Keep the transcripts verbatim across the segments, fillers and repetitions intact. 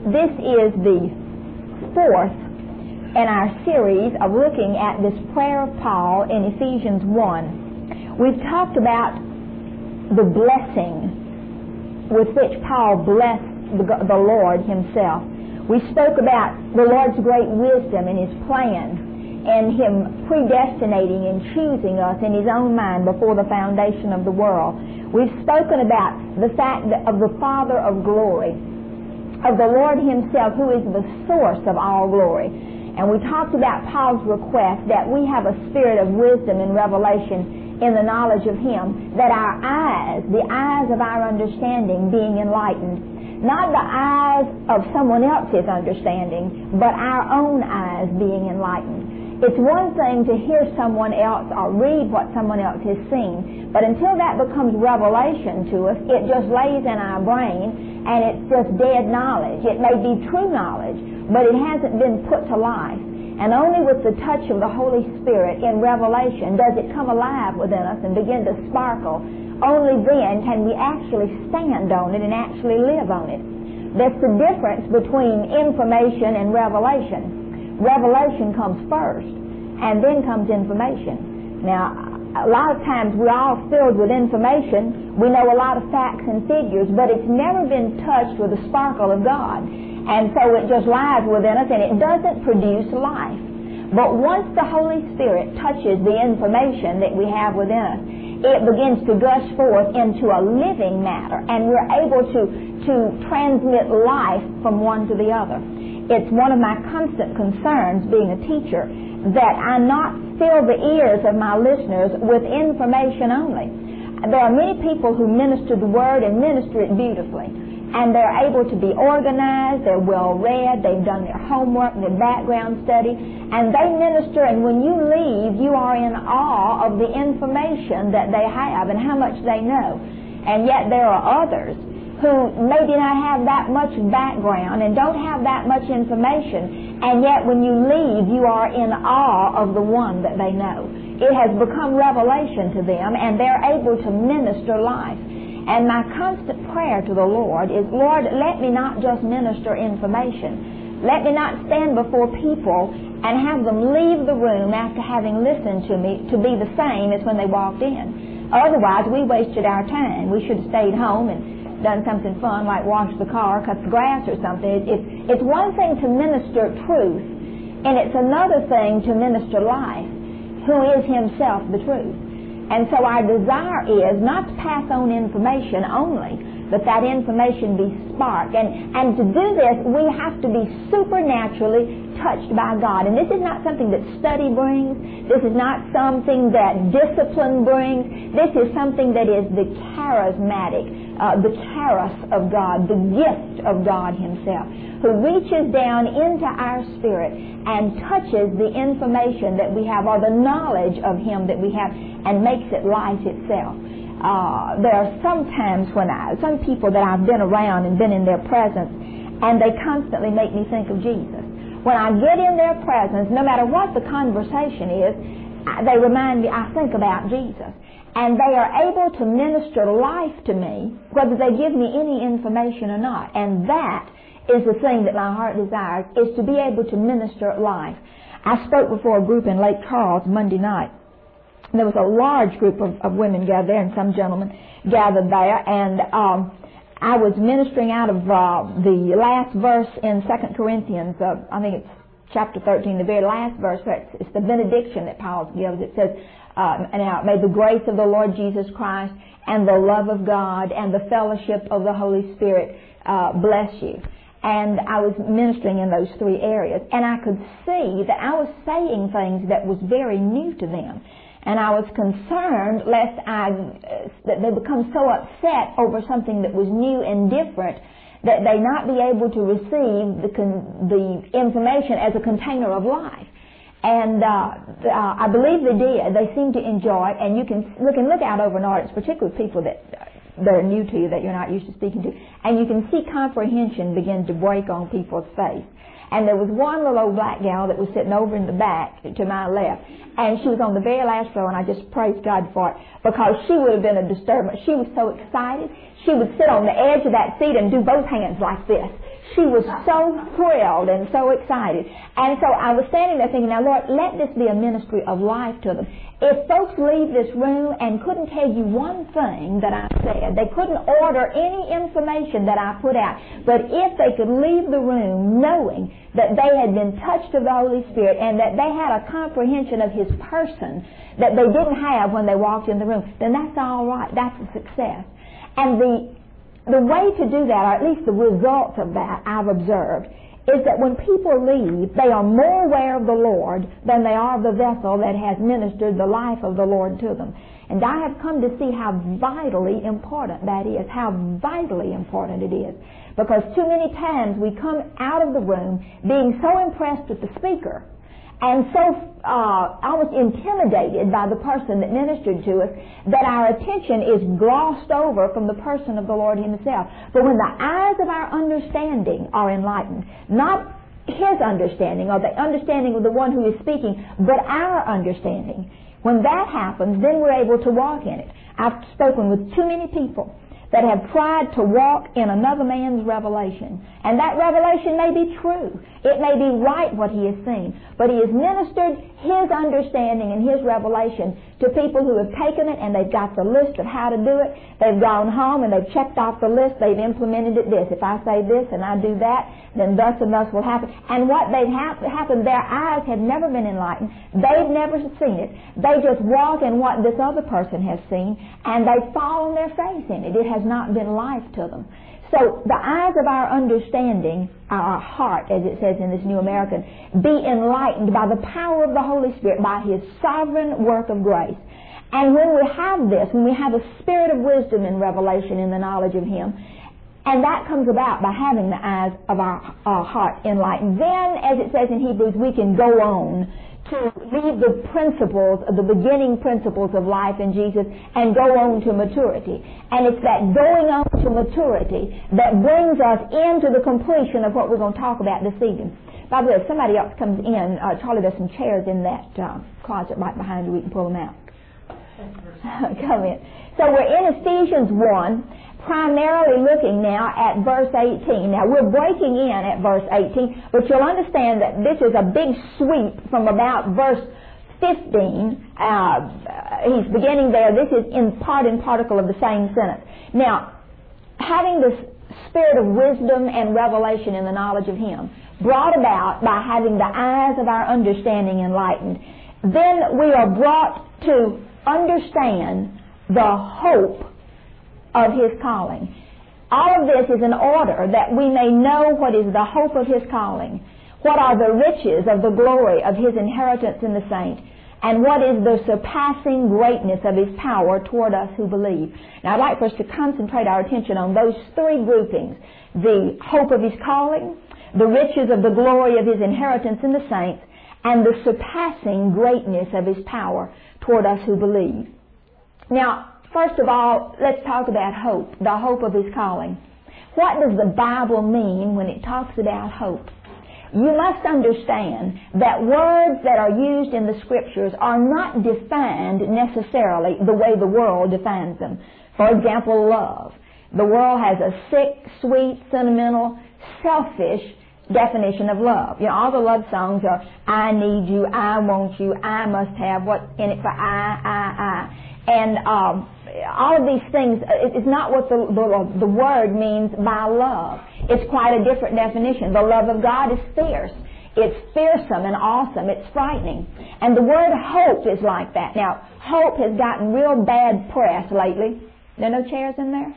this is the fourth in our series of looking at this prayer of Paul in Ephesians one. We've talked about the blessing with which Paul blessed the, the Lord himself. We spoke about the Lord's great wisdom and His plan, and Him predestinating and choosing us in His own mind before the foundation of the world. We've spoken about the fact that of the Father of glory, of the Lord Himself, who is the source of all glory. And we talked about Paul's request that we have a spirit of wisdom and revelation in the knowledge of Him, that our eyes, the eyes of our understanding, being enlightened, not the eyes of someone else's understanding, but our own eyes being enlightened. It's one thing to hear someone else or read what someone else has seen, but until that becomes revelation to us, it just lays in our brain and it's just dead knowledge. It may be true knowledge, but it hasn't been put to life. And only with the touch of the Holy Spirit in revelation does it come alive within us and begin to sparkle. Only then can we actually stand on it and actually live on it. That's the difference between information and revelation. Revelation comes first, and then comes information. Now, a lot of times we're all filled with information. We know a lot of facts and figures, but it's never been touched with the sparkle of God. And so it just lies within us, and it doesn't produce life. But once the Holy Spirit touches the information that we have within us, it begins to gush forth into a living matter, and we're able to, to transmit life from one to the other. It's one of my constant concerns being a teacher that I not fill the ears of my listeners with information only. There are many people who minister the Word and minister it beautifully, and they're able to be organized, they're well read, they've done their homework, their background study, and they minister, and when you leave, you are in awe of the information that they have and how much they know. And yet there are others who maybe not have that much background and don't have that much information, and yet when you leave, you are in awe of the one that they know. It has become revelation to them, and they're able to minister life. And my constant prayer to the Lord is, Lord, let me not just minister information. Let me not stand before people and have them leave the room after having listened to me to be the same as when they walked in. Otherwise, we wasted our time. We should have stayed home and done something fun like wash the car, cut the grass or something. It, it, it's one thing to minister truth, and it's another thing to minister life, who is Himself the truth. And so our desire is not to pass on information only, but that information be sparked. And, and to do this, we have to be supernaturally touched by God. And this is not something that study brings. This is not something that discipline brings. This is something that is the charismatic, uh, the charis of God, the gift of God Himself, who reaches down into our spirit and touches the information that we have, or the knowledge of Him that we have, and makes it life itself. Uh, there are some times when I, some people that I've been around and been in their presence, and they constantly make me think of Jesus. When I get in their presence, no matter what the conversation is, they remind me, I think about Jesus. And they are able to minister life to me, whether they give me any information or not. And that is the thing that my heart desires, is to be able to minister life. I spoke before a group in Lake Charles Monday night. There was a large group of, of women gathered there, and some gentlemen gathered there, and um, I was ministering out of uh, the last verse in Second Corinthians, uh, I think it's chapter thirteen, the very last verse. It's, it's the benediction that Paul gives. It says, uh, now, may the grace of the Lord Jesus Christ and the love of God and the fellowship of the Holy Spirit uh, bless you. And I was ministering in those three areas, and I could see that I was saying things that was very new to them. And I was concerned lest I, uh, that they become so upset over something that was new and different that they not be able to receive the, con- the information as a container of life. And uh, uh, I believe they did. They seemed to enjoy it. And you can look and look out over an audience, particularly people that, that are new to you, that you're not used to speaking to. And you can see comprehension begin to break on people's face. And there was one little old black gal that was sitting over in the back to my left. And she was on the very last row, and I just praised God for it, because she would have been a disturbance. She was so excited. She would sit on the edge of that seat and do both hands like this. She was so thrilled and so excited. And so I was standing there thinking, now Lord, let this be a ministry of life to them. If folks leave this room and couldn't tell you one thing that I said, they couldn't order any information that I put out, but if they could leave the room knowing that they had been touched of the Holy Spirit and that they had a comprehension of His person that they didn't have when they walked in the room, then that's all right. That's a success. And the the way to do that, or at least the results of that, I've observed, is that when people leave, they are more aware of the Lord than they are of the vessel that has ministered the life of the Lord to them. And I have come to see how vitally important that is, how vitally important it is. Because too many times we come out of the room being so impressed with the speaker and so uh, almost intimidated by the person that ministered to us that our attention is glossed over from the person of the Lord Himself. But when the eyes of our understanding are enlightened, not His understanding or the understanding of the one who is speaking, but our understanding, when that happens, then we're able to walk in it. I've spoken with too many people that have tried to walk in another man's revelation. And that revelation may be true. It may be right what he has seen. But he has ministered his understanding and his revelation to people who have taken it and they've got the list of how to do it. They've gone home and they've checked off the list. They've implemented it this. If I say this and I do that, then thus and thus will happen. And what they've ha- happened, their eyes have never been enlightened. They've never seen it. They just walk in what this other person has seen and they fall on their face in it. It has not been life to them. So the eyes of our understanding, our heart, as it says in this New American, be enlightened by the power of the Holy Spirit, by His sovereign work of grace. And when we have this, when we have a spirit of wisdom and revelation in the knowledge of Him, and that comes about by having the eyes of our, our heart enlightened, then, as it says in Hebrews, we can go on to leave the principles, the beginning principles of life in Jesus and go on to maturity. And it's that going on to maturity that brings us into the completion of what we're going to talk about this evening. By the way, if somebody else comes in, uh, Charlie, there's some chairs in that uh, closet right behind you. We can pull them out. Come in. So we're in Ephesians one, primarily looking now at verse eighteen. Now we're breaking in at verse eighteen, but you'll understand that this is a big sweep from about verse fifteen. Uh, he's beginning there. This is in part and particle of the same sentence. Now, having this spirit of wisdom and revelation in the knowledge of Him, brought about by having the eyes of our understanding enlightened, then we are brought to understand the hope of His calling. All of this is in order that we may know what is the hope of His calling, what are the riches of the glory of His inheritance in the saints, and what is the surpassing greatness of His power toward us who believe. Now I'd like for us to concentrate our attention on those three groupings: the hope of His calling, the riches of the glory of His inheritance in the saints, and the surpassing greatness of His power toward us who believe. Now, first of all, let's talk about hope, the hope of His calling. What does the Bible mean when it talks about hope? You must understand that words that are used in the Scriptures are not defined necessarily the way the world defines them. For example, love. The world has a sick, sweet, sentimental, selfish definition of love. You know, all the love songs are, I need you, I want you, I must have what's in it for I, I, I. And um, all of these things, it's not what the, the, the word means by love. It's quite a different definition. The love of God is fierce. It's fearsome and awesome. It's frightening. And the word hope is like that. Now, hope has gotten real bad press lately. There are no chairs in there?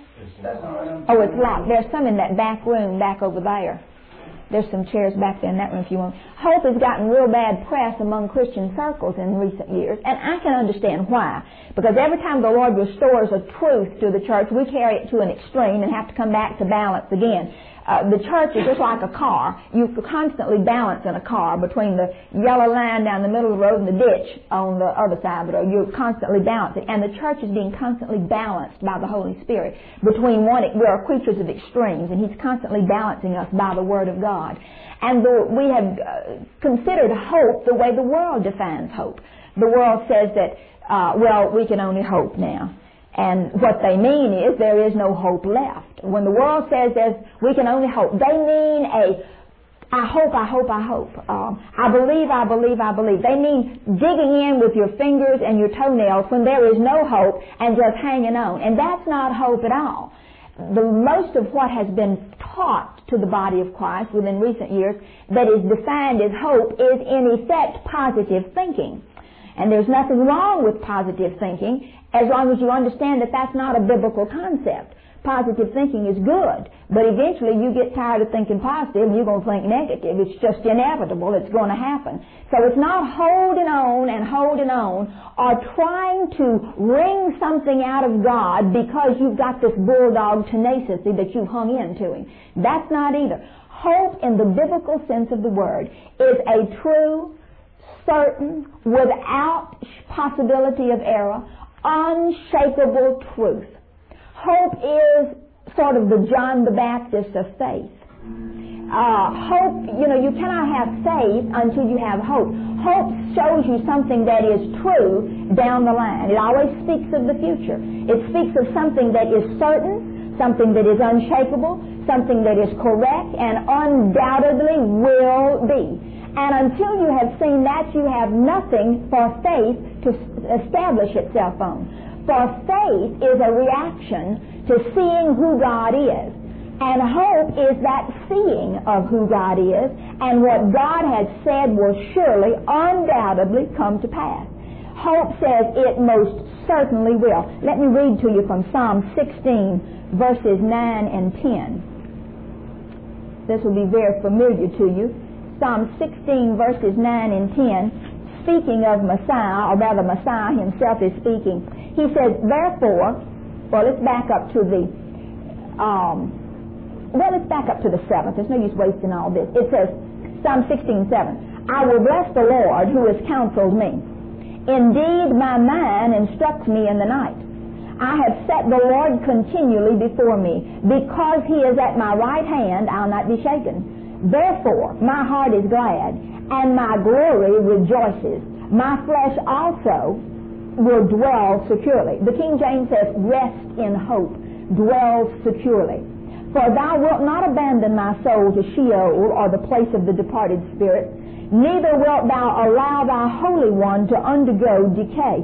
Oh, it's locked. There's some in that back room back over there. There's some chairs back there in that room if you want. Hope has gotten real bad press among Christian circles in recent years, and I can understand why. Because every time the Lord restores a truth to the church, we carry it to an extreme and have to come back to balance again. Uh, the church is just like a car. You constantly balance in a car between the yellow line down the middle of the road and the ditch on the other side of the road. You're constantly balancing. And the church is being constantly balanced by the Holy Spirit. Between one, we are creatures of extremes, and He's constantly balancing us by the Word of God. And the, we have uh, considered hope the way the world defines hope. The world says that, uh, well, we can only hope now. And what they mean is there is no hope left. When the world says there's, we can only hope, they mean a, I hope, I hope, I hope. Um, I believe, I believe, I believe. They mean digging in with your fingers and your toenails when there is no hope and just hanging on. And that's not hope at all. The most of what has been taught to the body of Christ within recent years that is defined as hope is in effect positive thinking. And there's nothing wrong with positive thinking as long as you understand that that's not a biblical concept. Positive thinking is good, but eventually you get tired of thinking positive and you're going to think negative. It's just inevitable. It's going to happen. So it's not holding on and holding on or trying to wring something out of God because you've got this bulldog tenacity that you've hung into Him. That's not either. Hope in the biblical sense of the word is a true, certain, without possibility of error, unshakable truth. Hope is sort of the John the Baptist of faith. Uh, hope, you know, you cannot have faith until you have hope. Hope shows you something that is true down the line. It always speaks of the future. It speaks of something that is certain, something that is unshakable, something that is correct and undoubtedly will be. And until you have seen that, you have nothing for faith to establish itself on. For faith is a reaction to seeing who God is. And hope is that seeing of who God is and what God has said will surely, undoubtedly come to pass. Hope says it most certainly will. Let me read to you from Psalm sixteen, verses nine and ten. This will be very familiar to you. Psalm sixteen, verses nine and ten, speaking of Messiah, or rather Messiah himself is speaking. He says, therefore, well, let's back up to the, um, well, let's back up to the seventh. There's no use wasting all this. It says, Psalm sixteen, seven, I will bless the Lord who has counseled me. Indeed, my mind instructs me in the night. I have set the Lord continually before me. Because He is at my right hand, I'll not be shaken. Therefore, my heart is glad, and my glory rejoices. My flesh also will dwell securely. The King James says, rest in hope, dwell securely. For thou wilt not abandon my soul to Sheol, or the place of the departed spirit, neither wilt thou allow thy Holy One to undergo decay.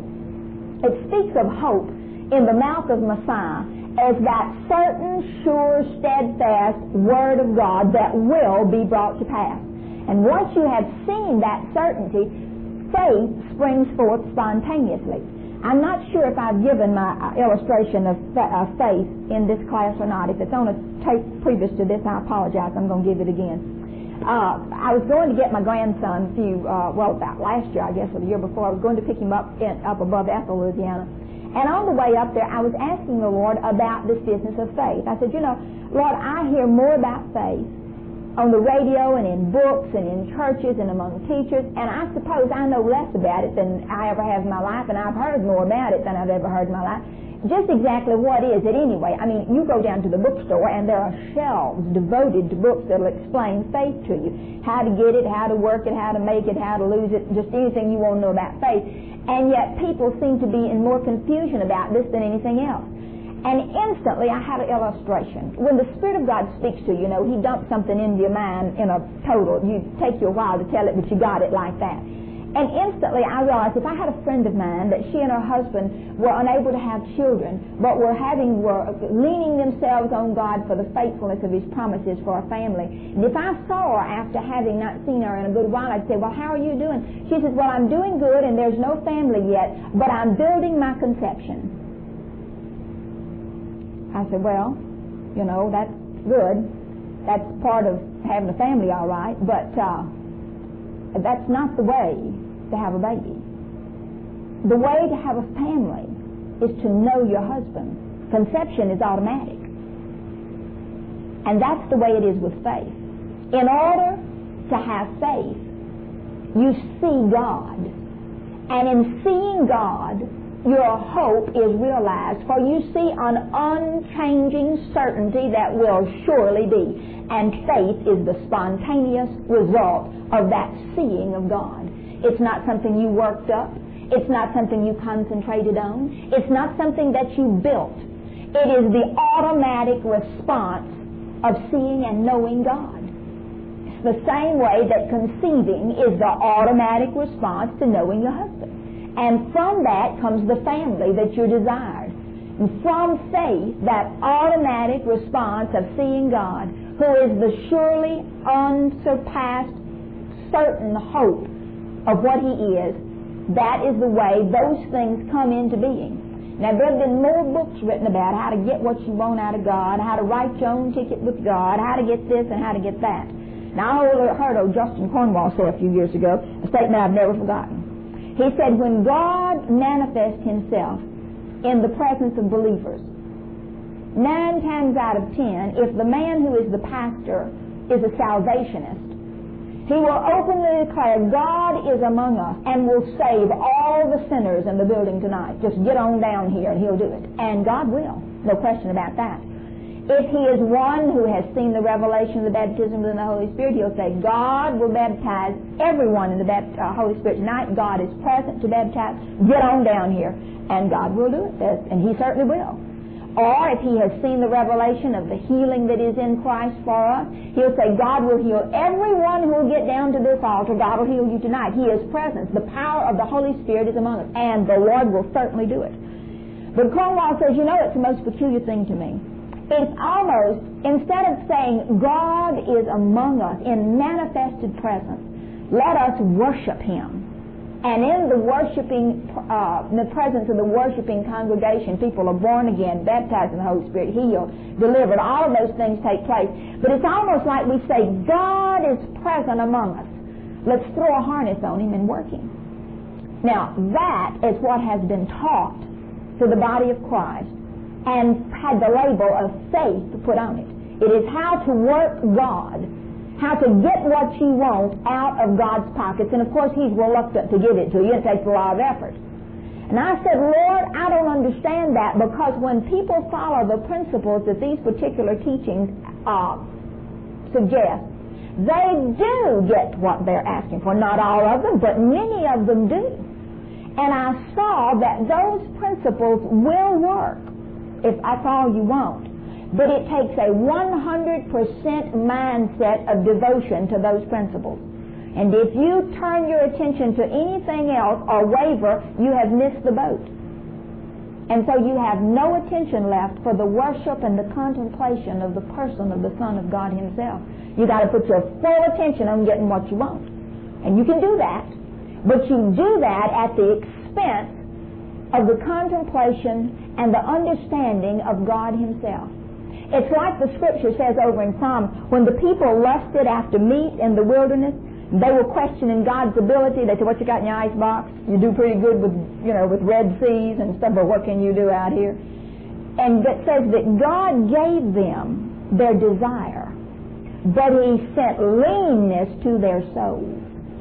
It speaks of hope in the mouth of Messiah as that certain, sure, steadfast Word of God that will be brought to pass. And once you have seen that certainty, faith springs forth spontaneously. I'm not sure if I've given my uh, illustration of fa- uh, faith in this class or not. If it's on a tape previous to this, I apologize. I'm going to give it again. Uh, I was going to get my grandson a few, uh, well, about last year, I guess, or the year before. I was going to pick him up in, up above Ethel, Louisiana. And on the way up there, I was asking the Lord about this business of faith. I said, you know, Lord, I hear more about faith on the radio and in books and in churches and among teachers, and I suppose I know less about it than I ever have in my life, and I've heard more about it than I've ever heard in my life. Just exactly what is it anyway? I mean, you go down to the bookstore and there are shelves devoted to books that will explain faith to you. How to get it, how to work it, how to make it, how to lose it, just anything you want to know about faith. And yet people seem to be in more confusion about this than anything else. And instantly I had an illustration. When the Spirit of God speaks to you, you know, He dumps something into your mind in a total. You take you a while to tell it, but you got it like that. And instantly I realized if I had a friend of mine that she and her husband were unable to have children, but were having, were leaning themselves on God for the faithfulness of His promises for a family. And if I saw her after having not seen her in a good while, I'd say, well, how are you doing? She says, well, I'm doing good and there's no family yet, but I'm building my conception. I said, well, you know, that's good. That's part of having a family, all right, but uh, that's not the way to have a baby. The way to have a family is to know your husband. Conception is automatic. And that's the way it is with faith. In order to have faith, you see God. And in seeing God, your hope is realized, for you see an unchanging certainty that will surely be. And faith is the spontaneous result of that seeing of God. It's not something you worked up. It's not something you concentrated on. It's not something that you built. It is the automatic response of seeing and knowing God. It's the same way that conceiving is the automatic response to knowing your husband. And from that comes the family that you desired. And from faith, that automatic response of seeing God, who is the surely unsurpassed, certain hope of what He is, that is the way those things come into being. Now, there have been more books written about how to get what you want out of God, how to write your own ticket with God, how to get this and how to get that. Now, I heard old Justin Cornwall say a few years ago a statement I've never forgotten. He said, when God manifests Himself in the presence of believers, nine times out of ten, if the man who is the pastor is a salvationist, he will openly declare, God is among us and will save all the sinners in the building tonight. Just get on down here and He'll do it. And God will. No question about that. If he is one who has seen the revelation of the baptism of the Holy Spirit, he'll say, God will baptize everyone in the bapt- uh, Holy Spirit tonight. God is present to baptize. Get on down here. And God will do it. And He certainly will. Or if he has seen the revelation of the healing that is in Christ for us, he'll say, God will heal everyone who will get down to this altar. God will heal you tonight. He is present. The power of the Holy Spirit is among us. And the Lord will certainly do it. But Cornwall says, you know, it's the most peculiar thing to me. It's almost, instead of saying God is among us in manifested presence, let us worship Him. And in the worshiping, uh, in the presence of the worshiping congregation, people are born again, baptized in the Holy Spirit, healed, delivered. All of those things take place. But it's almost like we say, God is present among us. Let's throw a harness on Him and work Him. Now, that is what has been taught to the body of Christ and had the label of faith put on it. It is how to work God, how to get what you want out of God's pockets. And of course, He's reluctant to give it to you. It takes a lot of effort. And I said, Lord, I don't understand that, because when people follow the principles that these particular teachings uh, suggest, they do get what they're asking for. Not all of them, but many of them do. And I saw that those principles will work if that's all you want. But it takes a one hundred percent mindset of devotion to those principles. And if you turn your attention to anything else or waver, you have missed the boat. And so you have no attention left for the worship and the contemplation of the person of the Son of God Himself. You got to put your full attention on getting what you want. And you can do that, but you do that at the expense of the contemplation and the understanding of God Himself. It's like the Scripture says over in Psalm, when the people lusted after meat in the wilderness, they were questioning God's ability. They said, what you got in your ice box? You do pretty good with, you know, with Red Seas and stuff, but what can you do out here? And it says that God gave them their desire, but He sent leanness to their souls.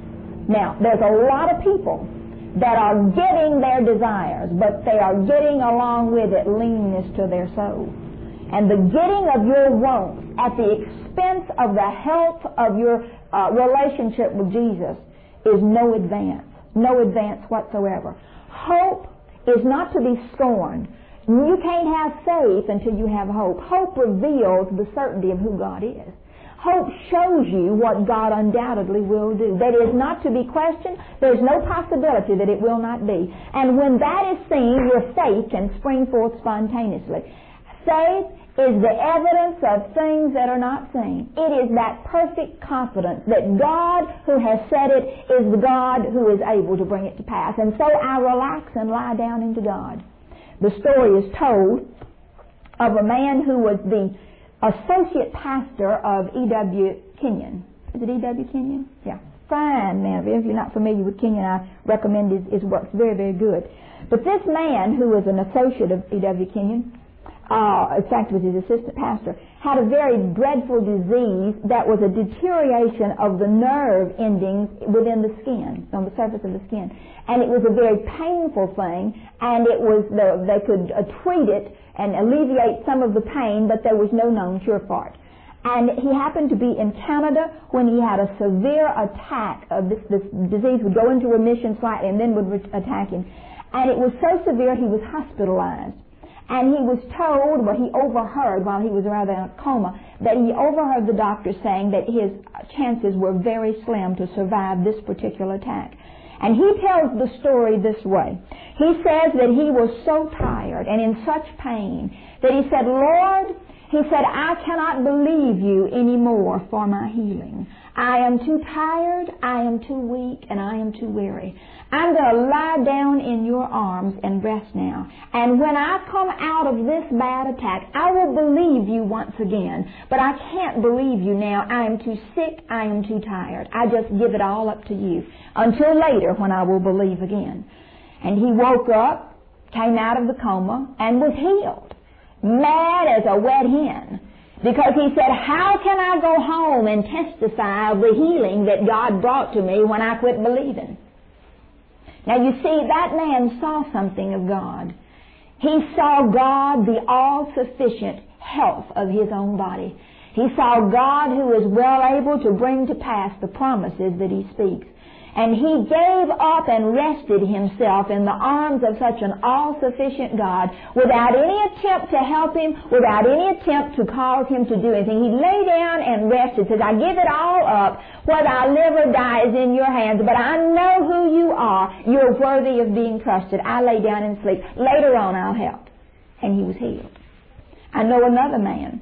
Now, there's a lot of people that are getting their desires, but they are getting along with it leanness to their souls. And the getting of your wants at the expense of the health of your uh, relationship with Jesus is no advance. No advance whatsoever. Hope is not to be scorned. You can't have faith until you have hope. Hope reveals the certainty of who God is. Hope shows you what God undoubtedly will do. That is not to be questioned. There's no possibility that it will not be. And when that is seen, your faith can spring forth spontaneously. Faith is the evidence of things that are not seen. It is that perfect confidence that God who has said it is the God who is able to bring it to pass. And so I relax and lie down into God. The story is told of a man who was the associate pastor of E W Kenyon. Is it E W Kenyon? Yeah. Fine man. If you're not familiar with Kenyon, I recommend his, his work. It's very, very good. But this man, who was an associate of E W Kenyon, Uh, in fact, was his assistant pastor, had a very dreadful disease that was a deterioration of the nerve endings within the skin, on the surface of the skin. And it was a very painful thing, and it was the, they could uh, treat it and alleviate some of the pain, but there was no known cure for it. And he happened to be in Canada when he had a severe attack of this, this disease would go into remission slightly and then would re- attack him. And it was so severe he was hospitalized. And he was told, well, he overheard while he was rather in a coma, that he overheard the doctor saying that his chances were very slim to survive this particular attack. And he tells the story this way. He says that he was so tired and in such pain that he said, Lord, he said, I cannot believe you anymore for my healing. I am too tired, I am too weak, and I am too weary. I'm going to lie down in your arms and rest now. And when I come out of this bad attack, I will believe you once again. But I can't believe you now. I am too sick, I am too tired. I just give it all up to you until later when I will believe again. And he woke up, came out of the coma, and was healed. Mad as a wet hen. Because he said, how can I go home and testify of the healing that God brought to me when I quit believing? Now you see, that man saw something of God. He saw God, the all-sufficient health of his own body. He saw God who is well able to bring to pass the promises that he speaks. And he gave up and rested himself in the arms of such an all-sufficient God without any attempt to help him, without any attempt to cause him to do anything. He lay down and rested, says, I give it all up. Whether I live or die is in your hands, but I know who you are. You're worthy of being trusted. I lay down and sleep. Later on I'll help. And he was healed. I know another man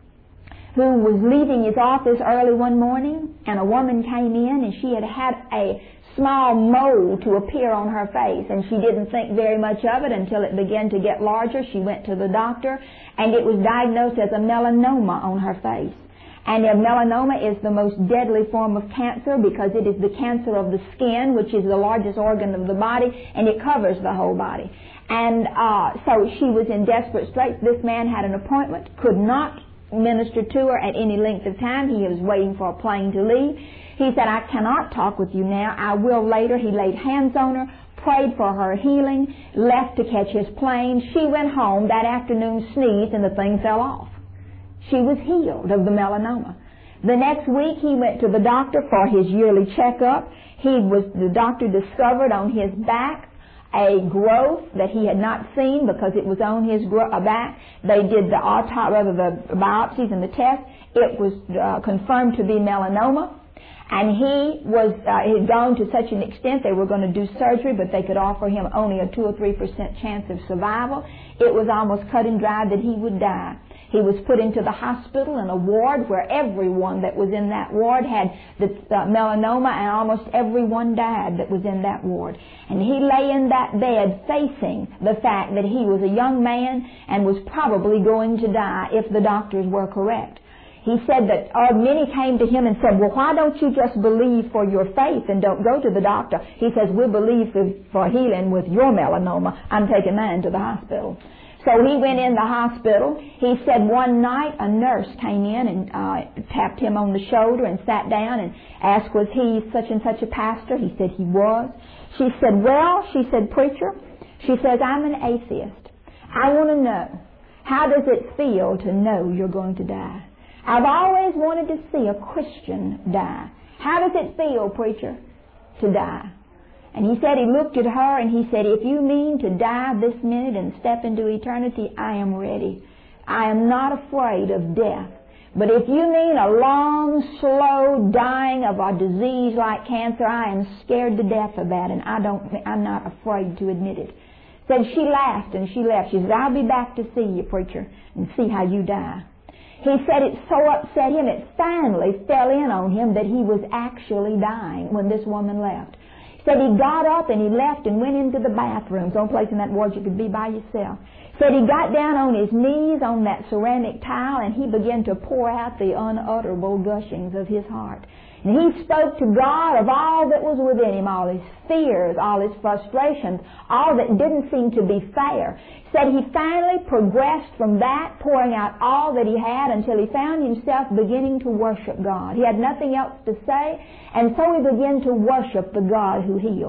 who was leaving his office early one morning, and a woman came in, and she had had a small mole to appear on her face, and she didn't think very much of it until it began to get larger. She went to the doctor, and it was diagnosed as a melanoma on her face. And a melanoma is the most deadly form of cancer because it is the cancer of the skin, which is the largest organ of the body, and it covers the whole body. And uh, so she was in desperate straits. This man had an appointment, could not minister to her at any length of time. He was waiting for a plane to leave. He said, I cannot talk with you now. I will later. He laid hands on her, prayed for her healing, left to catch his plane. She went home that afternoon, sneezed, and the thing fell off. She was healed of the melanoma. The next week, he went to the doctor for his yearly checkup. He was, the doctor discovered on his back a growth that he had not seen because it was on his gro- back. They did the autopsy, rather the biopsies and the tests. It was uh, confirmed to be melanoma. And he was, uh, had gone to such an extent they were going to do surgery, but they could offer him only a two or three percent chance of survival. It was almost cut and dried that he would die. He was put into the hospital in a ward where everyone that was in that ward had the uh, melanoma, and almost everyone died that was in that ward. And he lay in that bed facing the fact that he was a young man and was probably going to die if the doctors were correct. He said that uh, many came to him and said, well, why don't you just believe for your faith and don't go to the doctor? He says, we'll believe for, for healing with your melanoma. I'm taking mine to the hospital. So he went in the hospital. He said one night a nurse came in and uh, tapped him on the shoulder and sat down and asked, was he such and such a pastor? He said he was. She said, well, she said, preacher, she says, I'm an atheist. I want to know, how does it feel to know you're going to die? I've always wanted to see a Christian die. How does it feel, preacher, to die? And he said, he looked at her and he said, if you mean to die this minute and step into eternity, I am ready. I am not afraid of death. But if you mean a long, slow dying of a disease like cancer, I am scared to death of that, and I don't, I'm not afraid to admit it. Said she laughed and she left. She said, I'll be back to see you, preacher, and see how you die. He said it so upset him, it finally fell in on him that he was actually dying when this woman left. He said he got up and he left and went into the bathroom, some place in that ward you could be by yourself. Said he got down on his knees on that ceramic tile and he began to pour out the unutterable gushings of his heart. And he spoke to God of all that was within him, all his fears, all his frustrations, all that didn't seem to be fair. Said he finally progressed from that, pouring out all that he had, until he found himself beginning to worship God. He had nothing else to say, and so he began to worship the God who healed.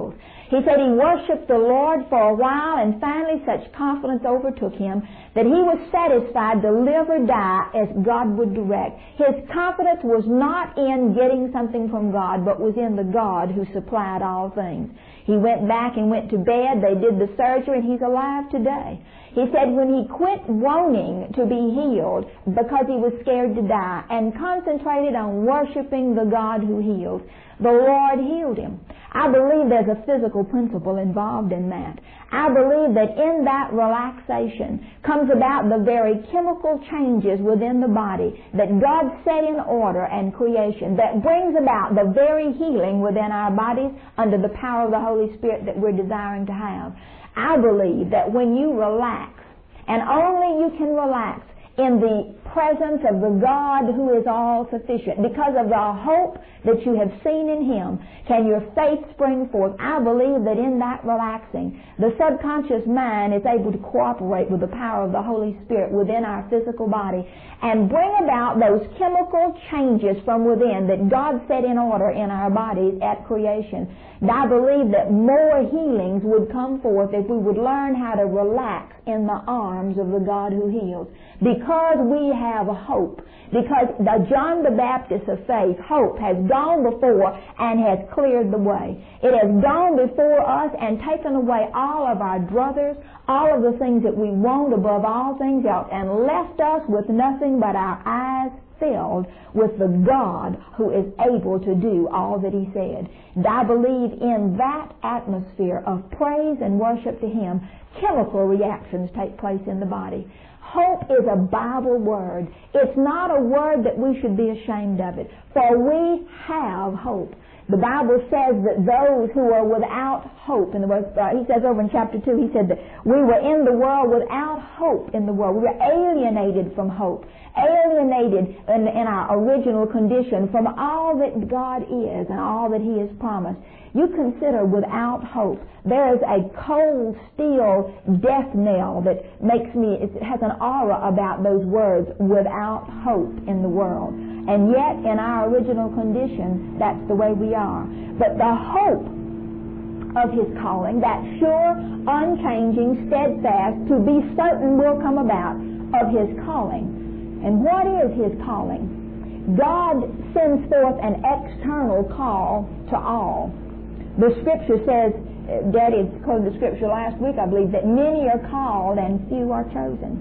He said he worshiped the Lord for a while, and finally such confidence overtook him that he was satisfied to live or die as God would direct. His confidence was not in getting something from God, but was in the God who supplied all things. He went back and went to bed. They did the surgery, and he's alive today. He said when he quit wanting to be healed because he was scared to die and concentrated on worshiping the God who heals, the Lord healed him. I believe there's a physical principle involved in that. I believe that in that relaxation comes about the very chemical changes within the body that God set in order and creation that brings about the very healing within our bodies under the power of the Holy Spirit that we're desiring to have. I believe that when you relax, and only you can relax in the presence of the God who is all sufficient, because of the hope that you have seen in Him, can your faith spring forth. I believe that in that relaxing, the subconscious mind is able to cooperate with the power of the Holy Spirit within our physical body and bring about those chemical changes from within that God set in order in our bodies at creation. And I believe that more healings would come forth if we would learn how to relax in the arms of the God who heals. Because we have hope. Because the John the Baptist of faith, hope, has gone before and has cleared the way. It has gone before us and taken away all of our druthers, all of the things that we want above all things else, and left us with nothing but our eyes filled with the God who is able to do all that He said. And I believe in that atmosphere of praise and worship to Him, chemical reactions take place in the body. Hope is a Bible word. It's not a word that we should be ashamed of it, for we have hope. The Bible says that those who are without hope, in the words, uh, he says over in chapter two, he said that we were in the world without hope in the world. We were alienated from hope, alienated in, in our original condition from all that God is and all that He has promised. You consider without hope. There is a cold steel death knell that makes me, it has an aura about those words, without hope in the world. And yet, in our original condition, that's the way we are. But the hope of His calling, that sure, unchanging, steadfast, to be certain will come about of His calling. And what is His calling? God sends forth an external call to all. The Scripture says, Daddy quoted the Scripture last week, I believe, that many are called and few are chosen.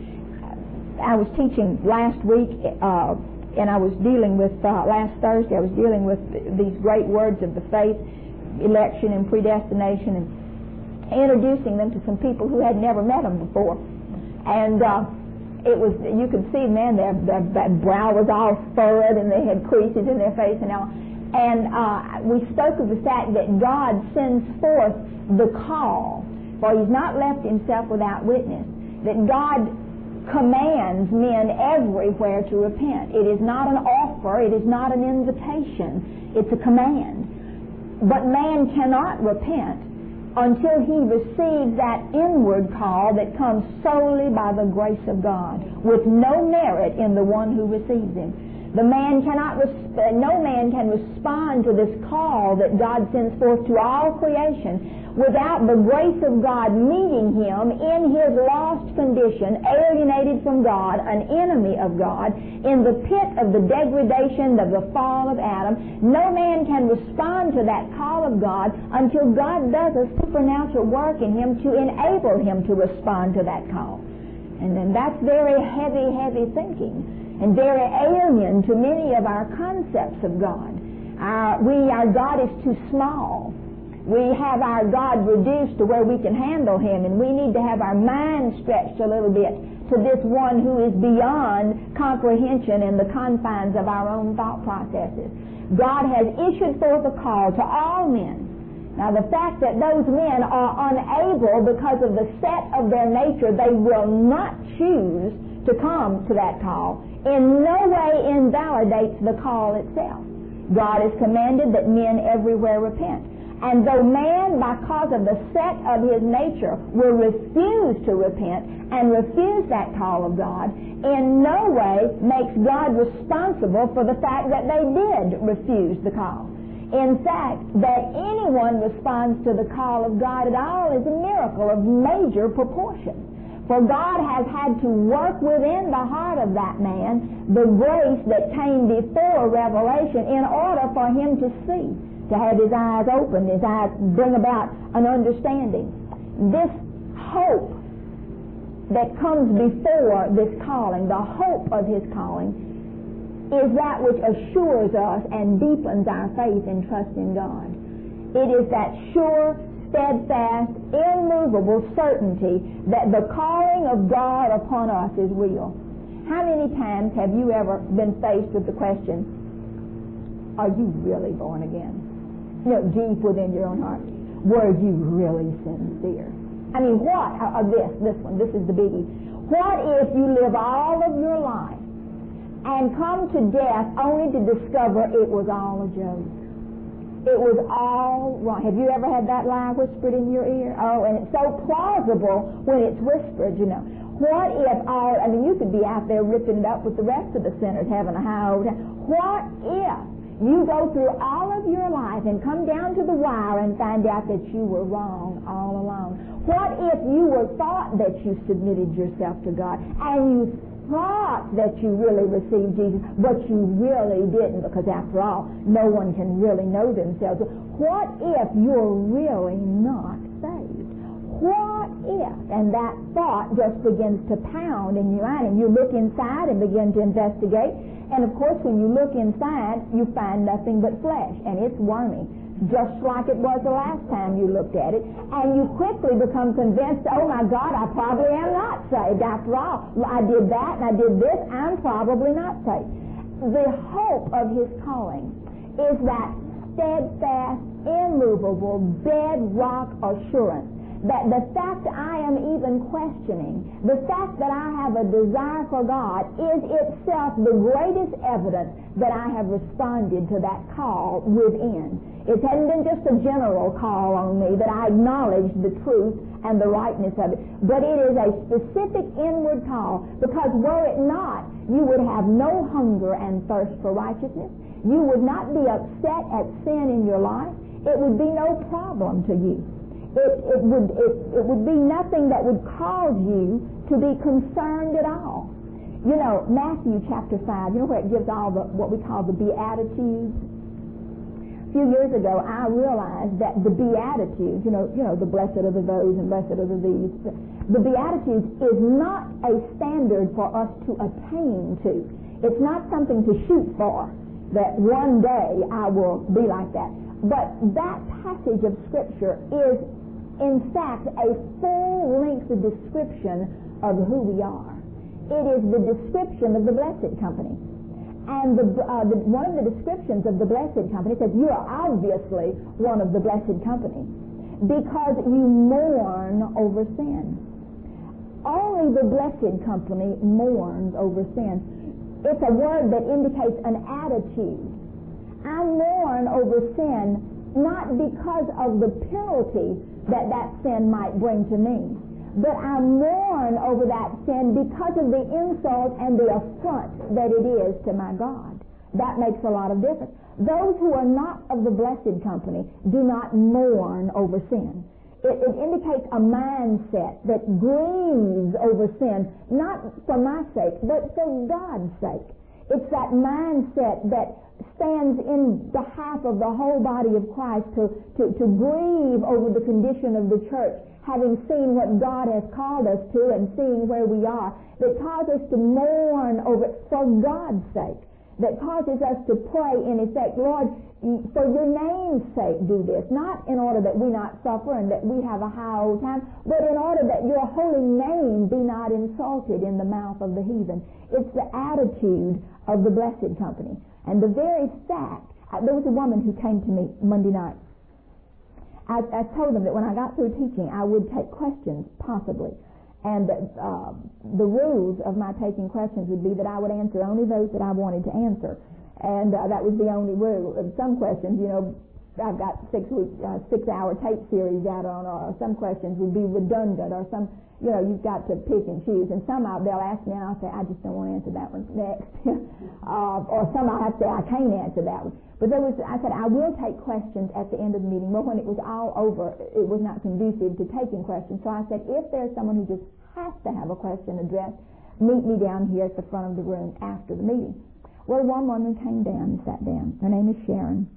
I was teaching last week, uh, and I was dealing with, uh, last Thursday, I was dealing with these great words of the faith, election and predestination, and introducing them to some people who had never met them before. And uh, it was, you could see, man, their, their, their brow was all furrowed, and they had creases in their face and all. And uh, we spoke of the fact that God sends forth the call, for He's not left Himself without witness, that God commands men everywhere to repent. It is not an offer, it is not an invitation, it's a command. But man cannot repent until he receives that inward call that comes solely by the grace of God, with no merit in the one who receives him. The man cannot, res- no man can respond to this call that God sends forth to all creation without the grace of God meeting him in his lost condition, alienated from God, an enemy of God, in the pit of the degradation of the fall of Adam. No man can respond to that call of God until God does a supernatural work in him to enable him to respond to that call. And then that's very heavy, heavy thinking, and very alien to many of our concepts of God. Our, we, our God is too small. We have our God reduced to where we can handle Him, and we need to have our mind stretched a little bit to this one who is beyond comprehension in the confines of our own thought processes. God has issued forth a call to all men. Now, the fact that those men are unable because of the set of their nature, they will not choose to come to that call, in no way invalidates the call itself. God has commanded that men everywhere repent. And though man, because of the set of his nature, will refuse to repent and refuse that call of God, in no way makes God responsible for the fact that they did refuse the call. In fact, that anyone responds to the call of God at all is a miracle of major proportion. For God has had to work within the heart of that man the grace that came before revelation in order for him to see, to have his eyes opened, his eyes bring about an understanding. This hope that comes before this calling, the hope of his calling, is that which assures us and deepens our faith and trust in God. It is that sure, steadfast, immovable certainty that the calling of God upon us is real. How many times have you ever been faced with the question, are you really born again? You know, deep within your own heart. Were you really sincere? I mean, what of this, this one, this is the biggie. What if you live all of your life and come to death only to discover it was all a joke? It was all wrong. Have you ever had that lie whispered in your ear? Oh, and it's so plausible when it's whispered, you know. What if all, I mean, you could be out there ripping it up with the rest of the sinners having a high old time. What if you go through all of your life and come down to the wire and find out that you were wrong all along? What if you were thought that you submitted yourself to God and you thought that you really received Jesus, but you really didn't, because after all, no one can really know themselves. What if you're really not saved? What if? And that thought just begins to pound in your mind, and you look inside and begin to investigate, and of course when you look inside, you find nothing but flesh, and it's wormy, just like it was the last time you looked at it, and you quickly become convinced, oh my God, I probably am not saved. After all, I did that and I did this, I'm probably not saved. The hope of his calling is that steadfast, immovable, bedrock assurance that the fact I am even questioning, the fact that I have a desire for God is itself the greatest evidence that I have responded to that call within. It hadn't been just a general call on me that I acknowledged the truth and the rightness of it, but it is a specific inward call, because were it not, you would have no hunger and thirst for righteousness. You would not be upset at sin in your life. It would be no problem to you. It, it would it, it would be nothing that would cause you to be concerned at all. You know, Matthew chapter five, you know where it gives all the what we call the Beatitudes? A few years ago, I realized that the Beatitudes, you know, you know, the blessed are the those and blessed are the these, the Beatitudes is not a standard for us to attain to. It's not something to shoot for, that one day I will be like that. But that passage of Scripture is, in fact, a full-length description of who we are. It is the description of the Blessed Company. And the, uh, the, one of the descriptions of the Blessed Company says, you are obviously one of the Blessed Company because you mourn over sin. Only the Blessed Company mourns over sin. It's a word that indicates an attitude. I mourn over sin not because of the penalty that that sin might bring to me, but I mourn over that sin because of the insult and the affront that it is to my God. That makes a lot of difference. Those who are not of the Blessed Company do not mourn over sin. It, it indicates a mindset that grieves over sin, not for my sake, but for God's sake. It's that mindset that stands in behalf of the whole body of Christ to, to, to grieve over the condition of the church, having seen what God has called us to and seeing where we are, that causes us to mourn over it for God's sake, that causes us to pray in effect, Lord, for your name's sake do this, not in order that we not suffer and that we have a high old time, but in order that your holy name be not insulted in the mouth of the heathen. It's the attitude of the Blessed Company. And the very fact, uh, there was a woman who came to me Monday night. I, I told them that when I got through teaching, I would take questions, possibly. And uh, the rules of my taking questions would be that I would answer only those that I wanted to answer. And uh, that was the only rule. Some questions, you know, I've got six week, uh, six hour tape series out on, or some questions would be redundant, or some, you know, you've got to pick and choose. And some I'll, they'll ask me and I'll say, I just don't want to answer that one next. uh, or some I'll have to say, I can't answer that one. But there was, I said, I will take questions at the end of the meeting. But when it was all over, it was not conducive to taking questions. So I said, if there's someone who just has to have a question addressed, meet me down here at the front of the room after the meeting. Well, one woman came down and sat down. Her name is Sharon.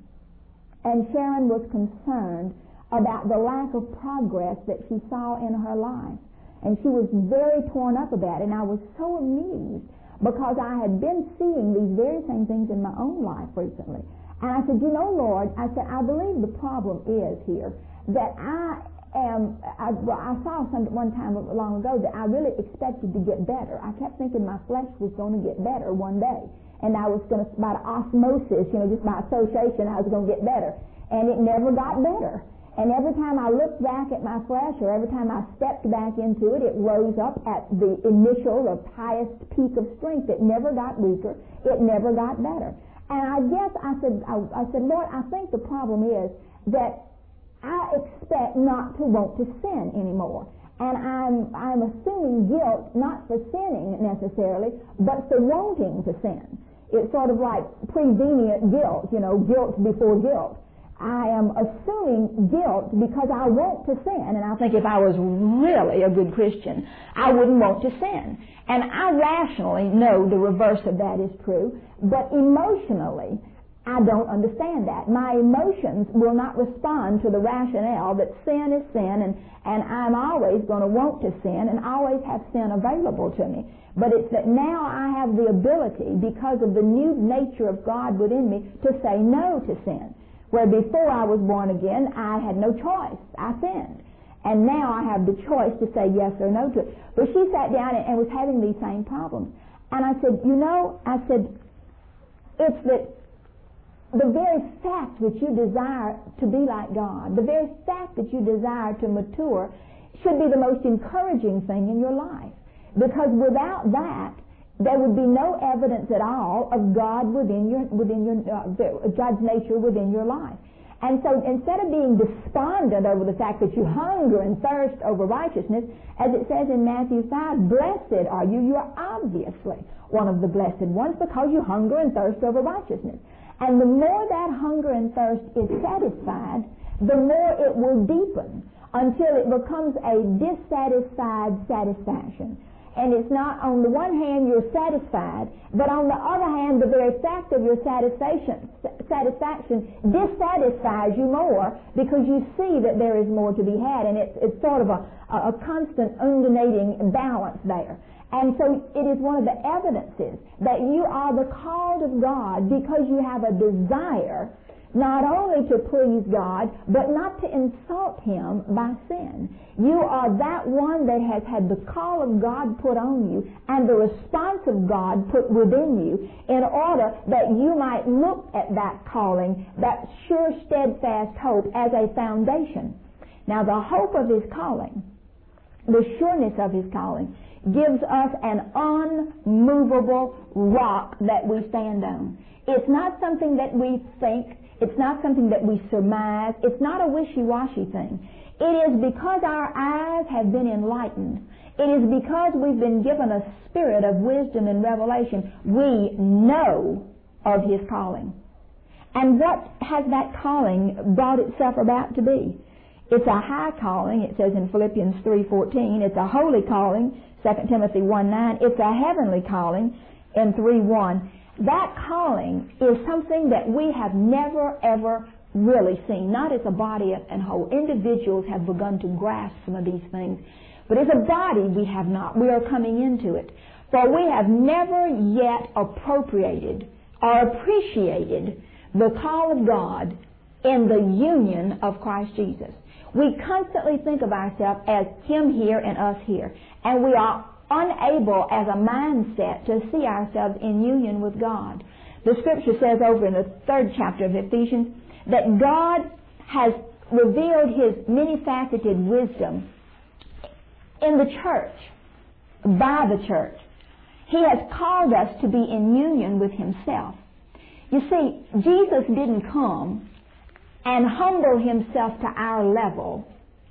And Sharon was concerned about the lack of progress that she saw in her life. And she was very torn up about it. And I was so amused because I had been seeing these very same things in my own life recently. And I said, you know, Lord, I said, I believe the problem is here that I am, I, well, I saw some one time long ago that I really expected to get better. I kept thinking my flesh was going to get better one day. And I was going to, by osmosis, you know, just by association, I was going to get better. And it never got better. And every time I looked back at my flesh, or every time I stepped back into it, it rose up at the initial or highest peak of strength. It never got weaker. It never got better. And I guess I said, I, I said, Lord, I think the problem is that I expect not to want to sin anymore. And I'm, I'm assuming guilt, not for sinning necessarily, but for wanting to sin. It's sort of like prevenient guilt, you know, guilt before guilt. I am assuming guilt because I want to sin. And I think if I was really a good Christian, I wouldn't want to sin. And I rationally know the reverse of that is true, but emotionally, I don't understand that. My emotions will not respond to the rationale that sin is sin, and, and I'm always going to want to sin and always have sin available to me. But it's that now I have the ability, because of the new nature of God within me, to say no to sin. Where before I was born again, I had no choice. I sinned. And now I have the choice to say yes or no to it. But she sat down and, and was having these same problems. And I said, you know, I said, it's that the very fact that you desire to be like God, the very fact that you desire to mature, should be the most encouraging thing in your life. Because without that, there would be no evidence at all of God within your, within your, uh, God's nature within your life. And so instead of being despondent over the fact that you hunger and thirst over righteousness, as it says in Matthew five, blessed are you. You are obviously one of the blessed ones because you hunger and thirst over righteousness. And the more that hunger and thirst is satisfied, the more it will deepen until it becomes a dissatisfied satisfaction. And it's not, on the one hand, you're satisfied, but on the other hand, the very fact of your satisfaction, satisfaction dissatisfies you more because you see that there is more to be had, and it's, it's sort of a, a constant undulating balance there. And so it is one of the evidences that you are the called of God because you have a desire not only to please God, but not to insult Him by sin. You are that one that has had the call of God put on you and the response of God put within you in order that you might look at that calling, that sure, steadfast hope, as a foundation. Now, the hope of His calling, the sureness of His calling, gives us an unmovable rock that we stand on. It's not something that we think. It's not something that we surmise. It's not a wishy-washy thing. It is because our eyes have been enlightened. It is because we've been given a spirit of wisdom and revelation. We know of His calling. And what has that calling brought itself about to be? It's a high calling, it says in Philippians three fourteen. It's a holy calling, Second Timothy one nine. It's a heavenly calling in three one. That calling is something that we have never, ever really seen, not as a body and whole. Individuals have begun to grasp some of these things, but as a body we have not. We are coming into it. For we have never yet appropriated or appreciated the call of God in the union of Christ Jesus. We constantly think of ourselves as Him here and us here, and we are unable as a mindset to see ourselves in union with God. The Scripture says over in the third chapter of Ephesians that God has revealed His many-faceted wisdom in the church, by the church. He has called us to be in union with Himself. You see, Jesus didn't come and humble himself to our level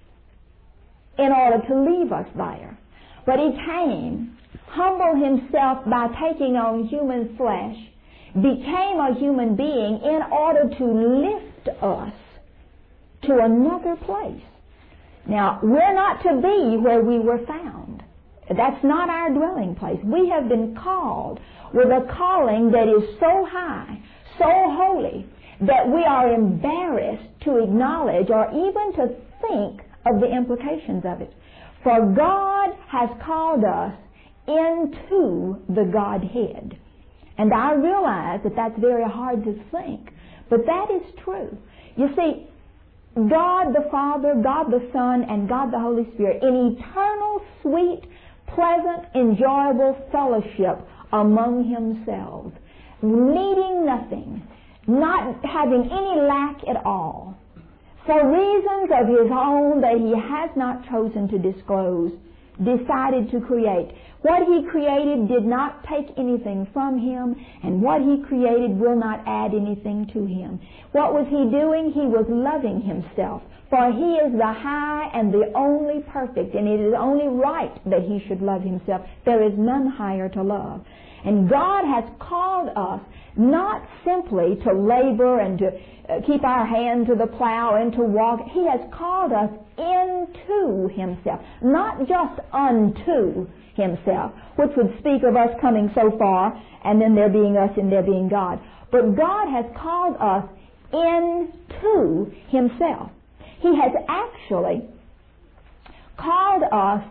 in order to leave us there. But he came, humbled himself by taking on human flesh, became a human being in order to lift us to another place. Now, we're not to be where we were found. That's not our dwelling place. We have been called with a calling that is so high, so holy, that we are embarrassed to acknowledge or even to think of the implications of it. For God has called us into the Godhead. And I realize that that's very hard to think, but that is true. You see, God the Father, God the Son, and God the Holy Spirit in eternal, sweet, pleasant, enjoyable fellowship among themselves, needing nothing, not having any lack at all, for reasons of his own that he has not chosen to disclose, decided to create. What he created did not take anything from him, and what he created will not add anything to him. What was he doing? He was loving himself, for he is the high and the only perfect, and it is only right that he should love himself. There is none higher to love. And God has called us not simply to labor and to uh, keep our hand to the plow and to walk. He has called us into himself, not just unto himself, which would speak of us coming so far and then there being us and there being God. But God has called us into himself. He has actually called us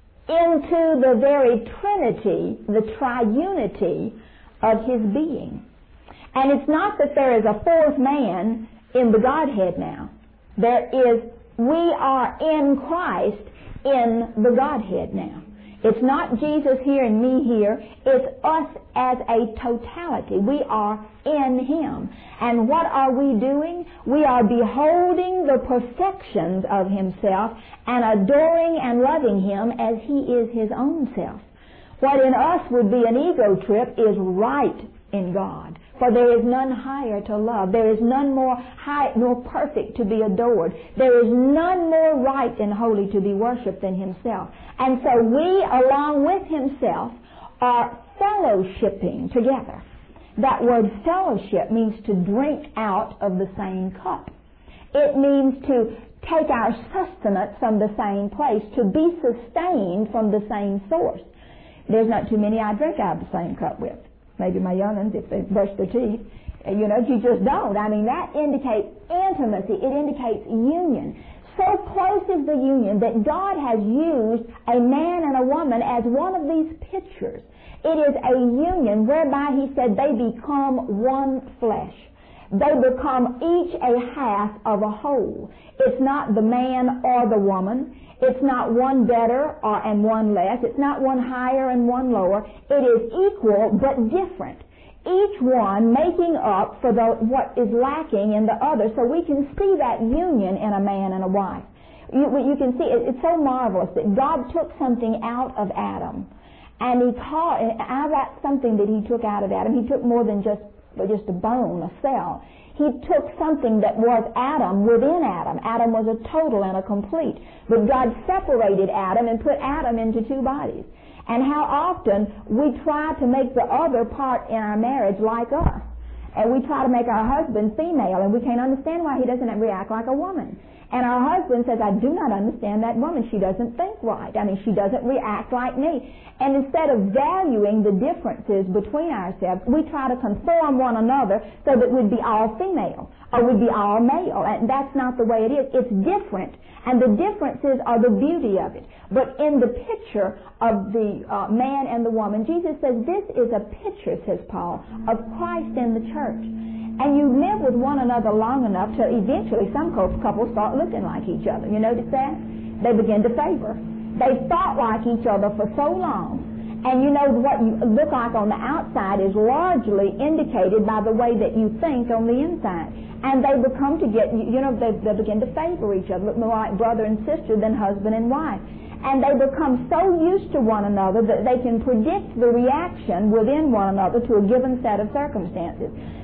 into the very trinity, the triunity of his being. And it's not that there is a fourth man in the Godhead now. There is, we are in Christ in the Godhead now. It's not Jesus here and me here. It's us as a totality. We are in him. And what are we doing? We are beholding the perfections of himself and adoring and loving him as he is his own self. What in us would be an ego trip is right in God. For there is none higher to love. There is none more high nor perfect to be adored. There is none more right and holy to be worshipped than himself. And so we, along with himself, are fellowshipping together. That word fellowship means to drink out of the same cup. It means to take our sustenance from the same place, to be sustained from the same source. There's not too many I drink out of the same cup with. Maybe my young'uns, if they brush their teeth. You know, you just don't. I mean, that indicates intimacy. It indicates union. So close is the union that God has used a man and a woman as one of these pictures. It is a union whereby he said they become one flesh. They become each a half of a whole. It's not the man or the woman. It's not one better or and one less. It's not one higher and one lower. It is equal but different. Each one making up for the, what is lacking in the other, so we can see that union in a man and a wife. You, you can see it, it's so marvelous that God took something out of Adam, and he called out of that something that he took out of Adam. He took more than just just a bone, a cell. He took something that was Adam within Adam. Adam was a total and a complete. But God separated Adam and put Adam into two bodies. And how often we try to make the other part in our marriage like us. And we try to make our husband female, and we can't understand why he doesn't react like a woman. And our husband says, I do not understand that woman. She doesn't think right. I mean, she doesn't react like me. And instead of valuing the differences between ourselves, we try to conform one another so that we'd be all female or we'd be all male. And that's not the way it is. It's different. And the differences are the beauty of it. But in the picture of the uh, man and the woman, Jesus says, this is a picture, says Paul, of Christ in the church. And you live with one another long enough till eventually some couples start looking like each other. You notice that? They begin to favor. They thought like each other for so long. And you know what you look like on the outside is largely indicated by the way that you think on the inside. And they become to get, you know, they, they begin to favor each other, look more like brother and sister than husband and wife. And they become so used to one another that they can predict the reaction within one another to a given set of circumstances.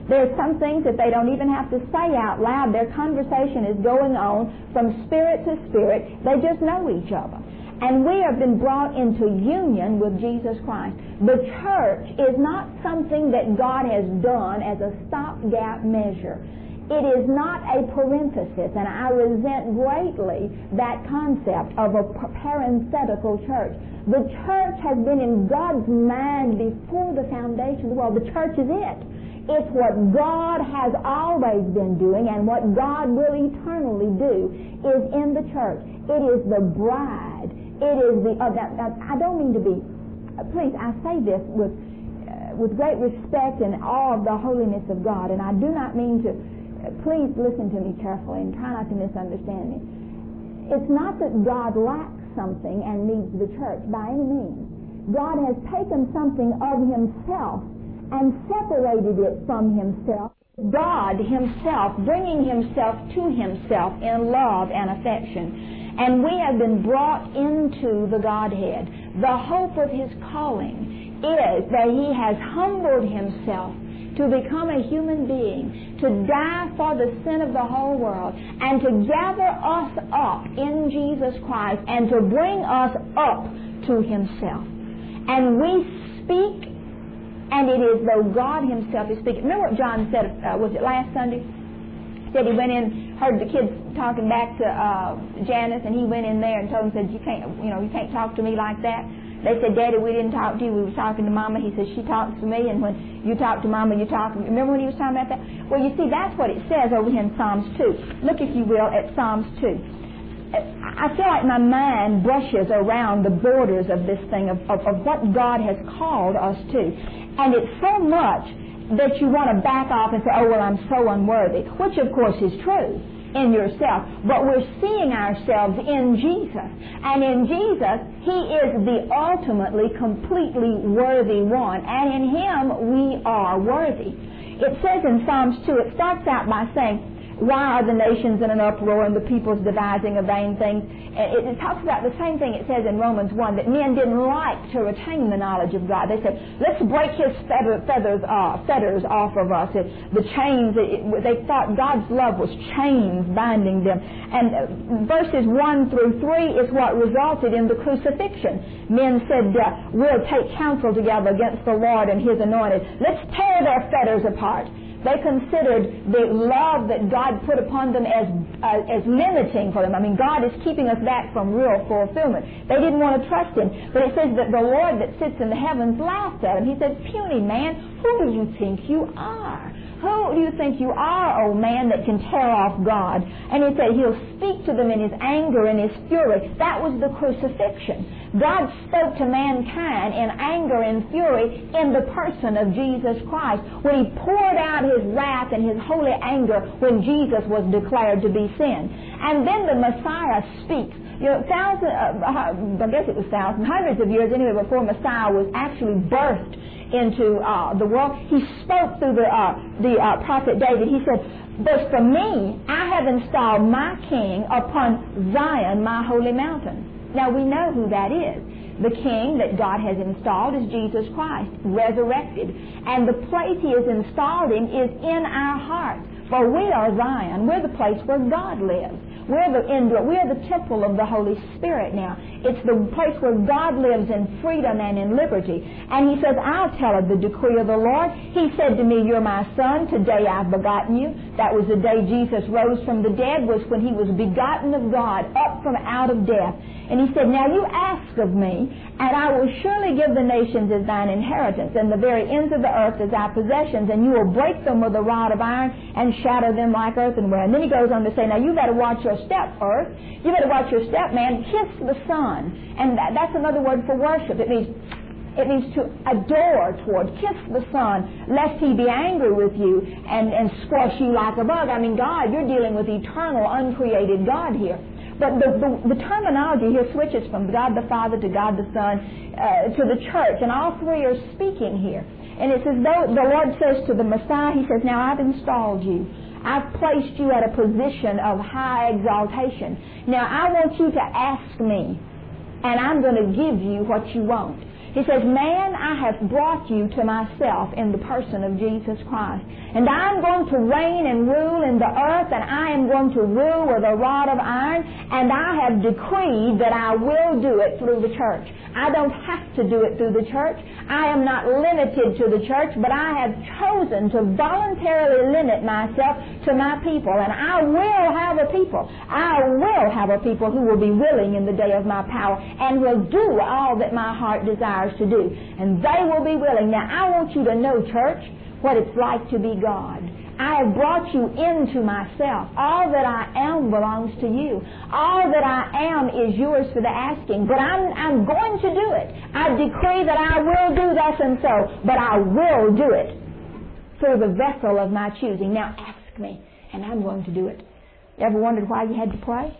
There's some things that they don't even have to say out loud. Their conversation is going on from spirit to spirit. They just know each other. And we have been brought into union with Jesus Christ. The church is not something that God has done as a stopgap measure. It is not a parenthesis, and I resent greatly that concept of a parenthetical church. The church has been in God's mind before the foundation of the world. The church is it. It's what God has always been doing, and what God will eternally do is in the church. It is the bride. It is the... Uh, that, that, I don't mean to be... Uh, please, I say this with, uh, with great respect and awe of the holiness of God, and I do not mean to... Please listen to me carefully and try not to misunderstand me. It's not that God lacks something and needs the church by any means. God has taken something of Himself and separated it from Himself. God Himself, bringing Himself to Himself in love and affection. And we have been brought into the Godhead. The hope of His calling is that He has humbled Himself to become a human being, to die for the sin of the whole world, and to gather us up in Jesus Christ, and to bring us up to Himself. And we speak, and it is though God Himself is speaking. Remember what John said, uh, was it last Sunday? He said he went in, heard the kids talking back to uh, Janice, and he went in there and told them, said, you can't, you know, you can't talk to me like that. They said, Daddy, we didn't talk to you. We were talking to Mama. He said, she talks to me, and when you talk to Mama, you talk to me. Remember when he was talking about that? Well, you see, that's what it says over here in Psalms two. Look, if you will, at Psalms two. I feel like my mind brushes around the borders of this thing, of, of, of what God has called us to. And it's so much that you want to back off and say, oh, well, I'm so unworthy, which, of course, is true in yourself, but we're seeing ourselves in Jesus. And in Jesus, He is the ultimately, completely worthy one. And in Him, we are worthy. It says in Psalms two, it starts out by saying, why are the nations in an uproar and the peoples devising a vain thing? It, it talks about the same thing it says in Romans one, that men didn't like to retain the knowledge of God. They said, let's break His feather, feathers off, fetters off of us. It, the chains, it, they thought God's love was chains binding them. And uh, verses one through three is what resulted in the crucifixion. Men said, uh, we'll take counsel together against the Lord and His anointed. Let's tear their fetters apart. They considered the love that God put upon them as uh, as limiting for them. I mean, God is keeping us back from real fulfillment. They didn't want to trust Him. But it says that the Lord that sits in the heavens laughed at Him. He said, puny man, who do you think you are? Who do you think you are, O man, that can tear off God? And He said He'll speak to them in His anger and His fury. That was the crucifixion. God spoke to mankind in anger and fury in the person of Jesus Christ when He poured out His wrath and His holy anger when Jesus was declared to be sin. And then the Messiah speaks. You know, thousand, uh, I guess it was thousands, hundreds of years anyway before Messiah was actually birthed into uh, the world. He spoke through the uh, the uh, prophet David. He said, but for me, I have installed my king upon Zion, my holy mountain. Now we know who that is. The king that God has installed is Jesus Christ, resurrected. And the place He has installed Him is in our hearts. For we are Zion. We're the place where God lives. We're the indoor, we're the temple of the Holy Spirit now. It's the place where God lives in freedom and in liberty. And He says, I'll tell of the decree of the Lord. He said to me, you're my son. Today I've begotten you. That was the day Jesus rose from the dead, was when He was begotten of God, up from out of death. And He said, now you ask of me, and I will surely give the nations as thine inheritance, and the very ends of the earth as thy possessions, and you will break them with a rod of iron and shatter them like earthenware. And then He goes on to say, now you better watch your step, earth. You better watch your step, man. Kiss the Son. And that, that's another word for worship. It means it means to adore toward. Kiss the Son, lest He be angry with you and, and squash you like a bug. I mean, God, you're dealing with eternal, uncreated God here. But the, the, the terminology here switches from God the Father to God the Son uh, to the church, and all three are speaking here. And it's as though the Lord says to the Messiah, He says, now I've installed you. I've placed you at a position of high exaltation. Now I want you to ask me, and I'm going to give you what you want. He says, man, I have brought you to myself in the person of Jesus Christ. And I'm going to reign and rule in the earth, and I am going to rule with a rod of iron, and I have decreed that I will do it through the church. I don't have to do it through the church. I am not limited to the church, but I have chosen to voluntarily limit myself to my people. And I will have a people. I will have a people who will be willing in the day of my power and will do all that my heart desires to do. And they will be willing. Now, I want you to know, church, what it's like to be God. I have brought you into myself. All that I am belongs to you. All that I am is yours for the asking. But I'm, I'm going to do it. I decree that I will do thus and so, but I will do it through the vessel of my choosing. Now ask me, and I'm going to do it. You ever wondered why you had to pray?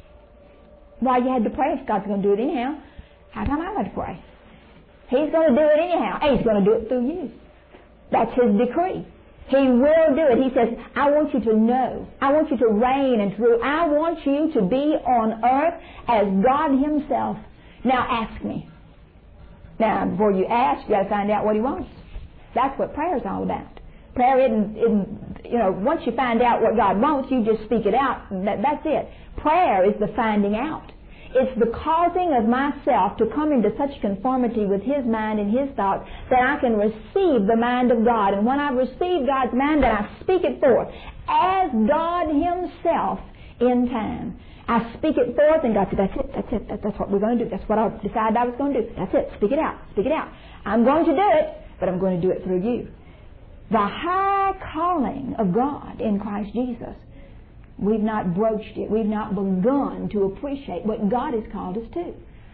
Why you had to pray if God's going to do it anyhow? How come I got to pray? He's going to do it anyhow, and He's going to do it through you. That's His decree. He will do it. He says, I want you to know. I want you to reign and to rule. I want you to be on earth as God Himself. Now ask me. Now, before you ask, you got to find out what He wants. That's what prayer is all about. Prayer isn't, isn't, you know, once you find out what God wants, you just speak it out. That, that's it. Prayer is the finding out. It's the causing of myself to come into such conformity with His mind and His thoughts that I can receive the mind of God. And when I've received God's mind, then I speak it forth as God Himself in time. I speak it forth, and God said, that's it, that's it, that, that's what we're going to do. That's what I decided I was going to do. That's it. Speak it out. Speak it out. I'm going to do it, but I'm going to do it through you. The high calling of God in Christ Jesus. We've not broached it. We've not begun to appreciate what God has called us to.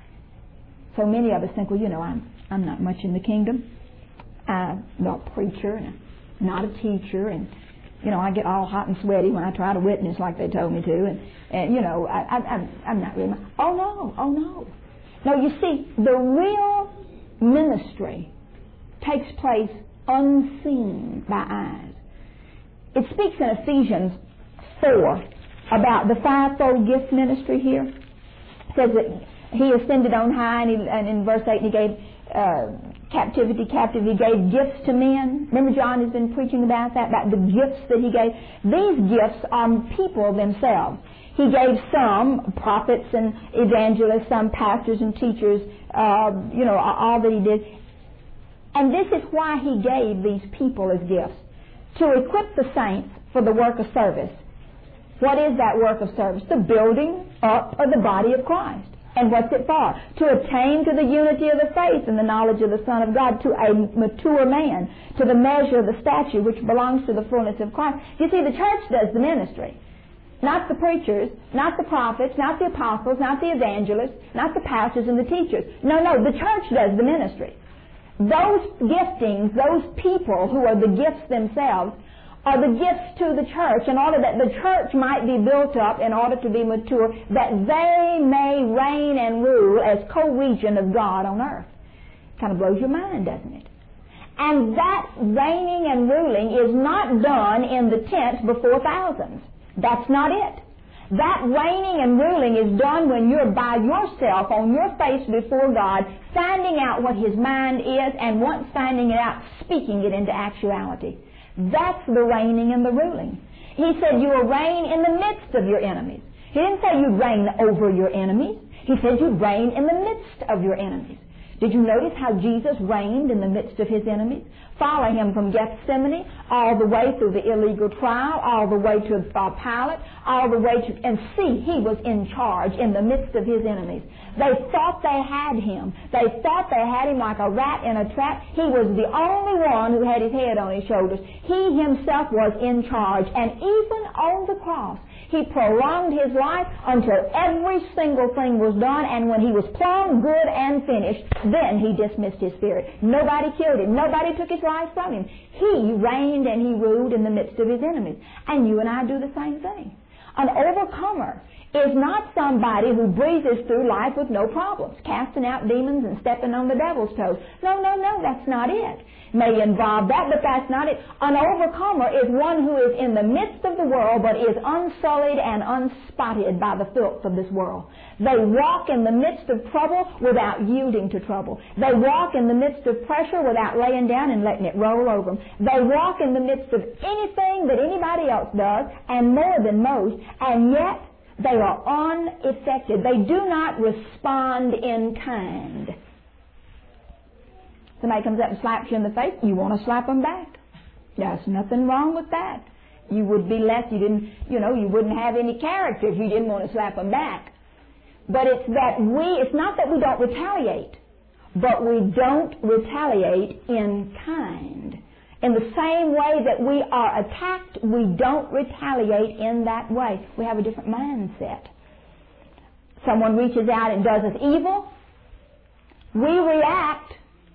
So many of us think, well, you know, I'm I'm not much in the kingdom. I'm not a preacher and I'm not a teacher, and you know, I get all hot and sweaty when I try to witness like they told me to, and and you know, I, I, I'm I'm not really. Oh no, oh no, no. You see, the real ministry takes place unseen by eyes. It speaks in Ephesians four about the fivefold gift ministry here. It says that He ascended on high, and, he, and in verse eight He gave uh, captivity captive. He gave gifts to men. Remember, John has been preaching about that, about the gifts that He gave. These gifts are people themselves. He gave some prophets and evangelists, some pastors and teachers, uh, you know, all that He did. And this is why He gave these people as gifts, to equip the saints for the work of service. What is that work of service? The building up of the body of Christ. And what's it for? To attain to the unity of the faith and the knowledge of the Son of God, to a mature man, to the measure of the stature which belongs to the fullness of Christ. You see, the church does the ministry. Not the preachers, not the prophets, not the apostles, not the evangelists, not the pastors and the teachers. No, no, the church does the ministry. Those giftings, those people who are the gifts themselves, are the gifts to the church in order that the church might be built up in order to be mature, that they may reign and rule as co-regent of God on earth. Kind of blows your mind, doesn't it? And that reigning and ruling is not done in the tent before thousands. That's not it. That reigning and ruling is done when you're by yourself on your face before God, finding out what His mind is, and once finding it out, speaking it into actuality. That's the reigning and the ruling. He said you will reign in the midst of your enemies. He didn't say you'd reign over your enemies. He said you'd reign in the midst of your enemies. Did you notice how Jesus reigned in the midst of His enemies? Follow Him from Gethsemane all the way through the illegal trial, all the way to uh, Pilate, all the way to, and see, He was in charge in the midst of His enemies. They thought they had Him. They thought they had Him like a rat in a trap. He was the only one who had His head on His shoulders. He Himself was in charge. And even on the cross, He prolonged His life until every single thing was done, and when He was plumb good and finished, then He dismissed His spirit. Nobody killed Him. Nobody took His life from Him. He reigned and He ruled in the midst of His enemies. And you and I do the same thing. An overcomer is not somebody who breezes through life with no problems, casting out demons and stepping on the devil's toes. No, no, no, that's not it. May involve that, but that's not it. An overcomer is one who is in the midst of the world but is unsullied and unspotted by the filth of this world. They walk in the midst of trouble without yielding to trouble. They walk in the midst of pressure without laying down and letting it roll over them. They walk in the midst of anything that anybody else does, and more than most, and yet they are unaffected. They do not respond in kind. Somebody comes up and slaps you in the face, you want to slap them back. There's nothing wrong with that. You would be less, you didn't, you know, you wouldn't have any character if you didn't want to slap them back. But it's that we, it's not that we don't retaliate, but we don't retaliate in kind. In the same way that we are attacked, we don't retaliate in that way. We have a different mindset. Someone reaches out and does us evil, we react,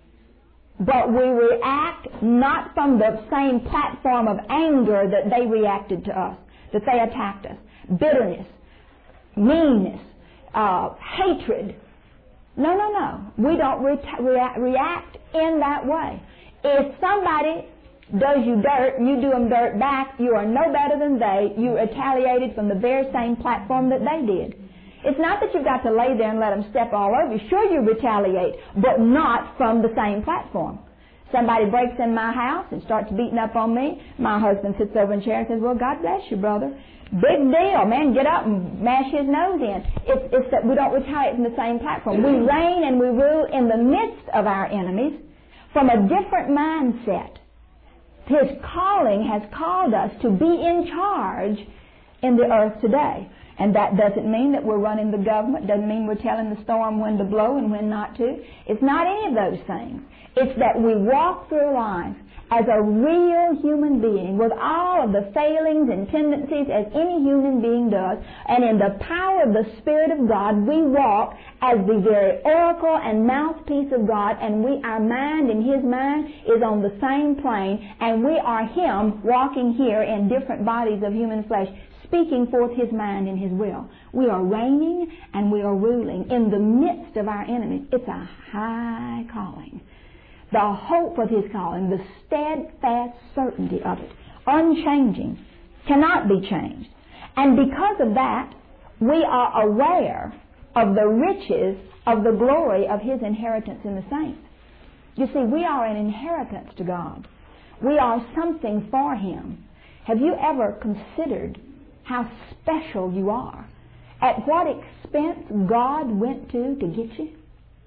but we react not from the same platform of anger that they reacted to us, that they attacked us. Bitterness, meanness, uh, hatred. No, no, no. We don't re- rea- react in that way. If somebody does you dirt, you do them dirt back, you are no better than they. You retaliated from the very same platform that they did. It's not that you've got to lay there and let them step all over you. Sure, you retaliate, but not from the same platform. Somebody breaks in my house and starts beating up on me. My husband sits over in a chair and says, well, God bless you, brother. Big deal, man. Get up and mash his nose in. It's, it's that we don't retaliate from the same platform. We reign and we rule in the midst of our enemies from a different mindset. His calling has called us to be in charge in the earth today. And that doesn't mean that we're running the government, doesn't mean we're telling the storm when to blow and when not to. It's not any of those things. It's that we walk through life as a real human being with all of the failings and tendencies as any human being does, and in the power of the Spirit of God, we walk as the very oracle and mouthpiece of God, and we, our mind and His mind is on the same plane, and we are Him walking here in different bodies of human flesh, speaking forth His mind and His will. We are reigning and we are ruling in the midst of our enemies. It's a high calling. The hope of His calling, the steadfast certainty of it, unchanging, cannot be changed. And because of that, we are aware of the riches of the glory of His inheritance in the saints. You see, we are an inheritance to God. We are something for Him. Have you ever considered how special you are? At what expense God went to to get you?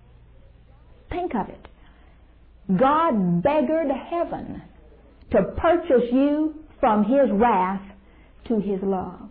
Think of it. God beggared heaven to purchase you from His wrath to His love.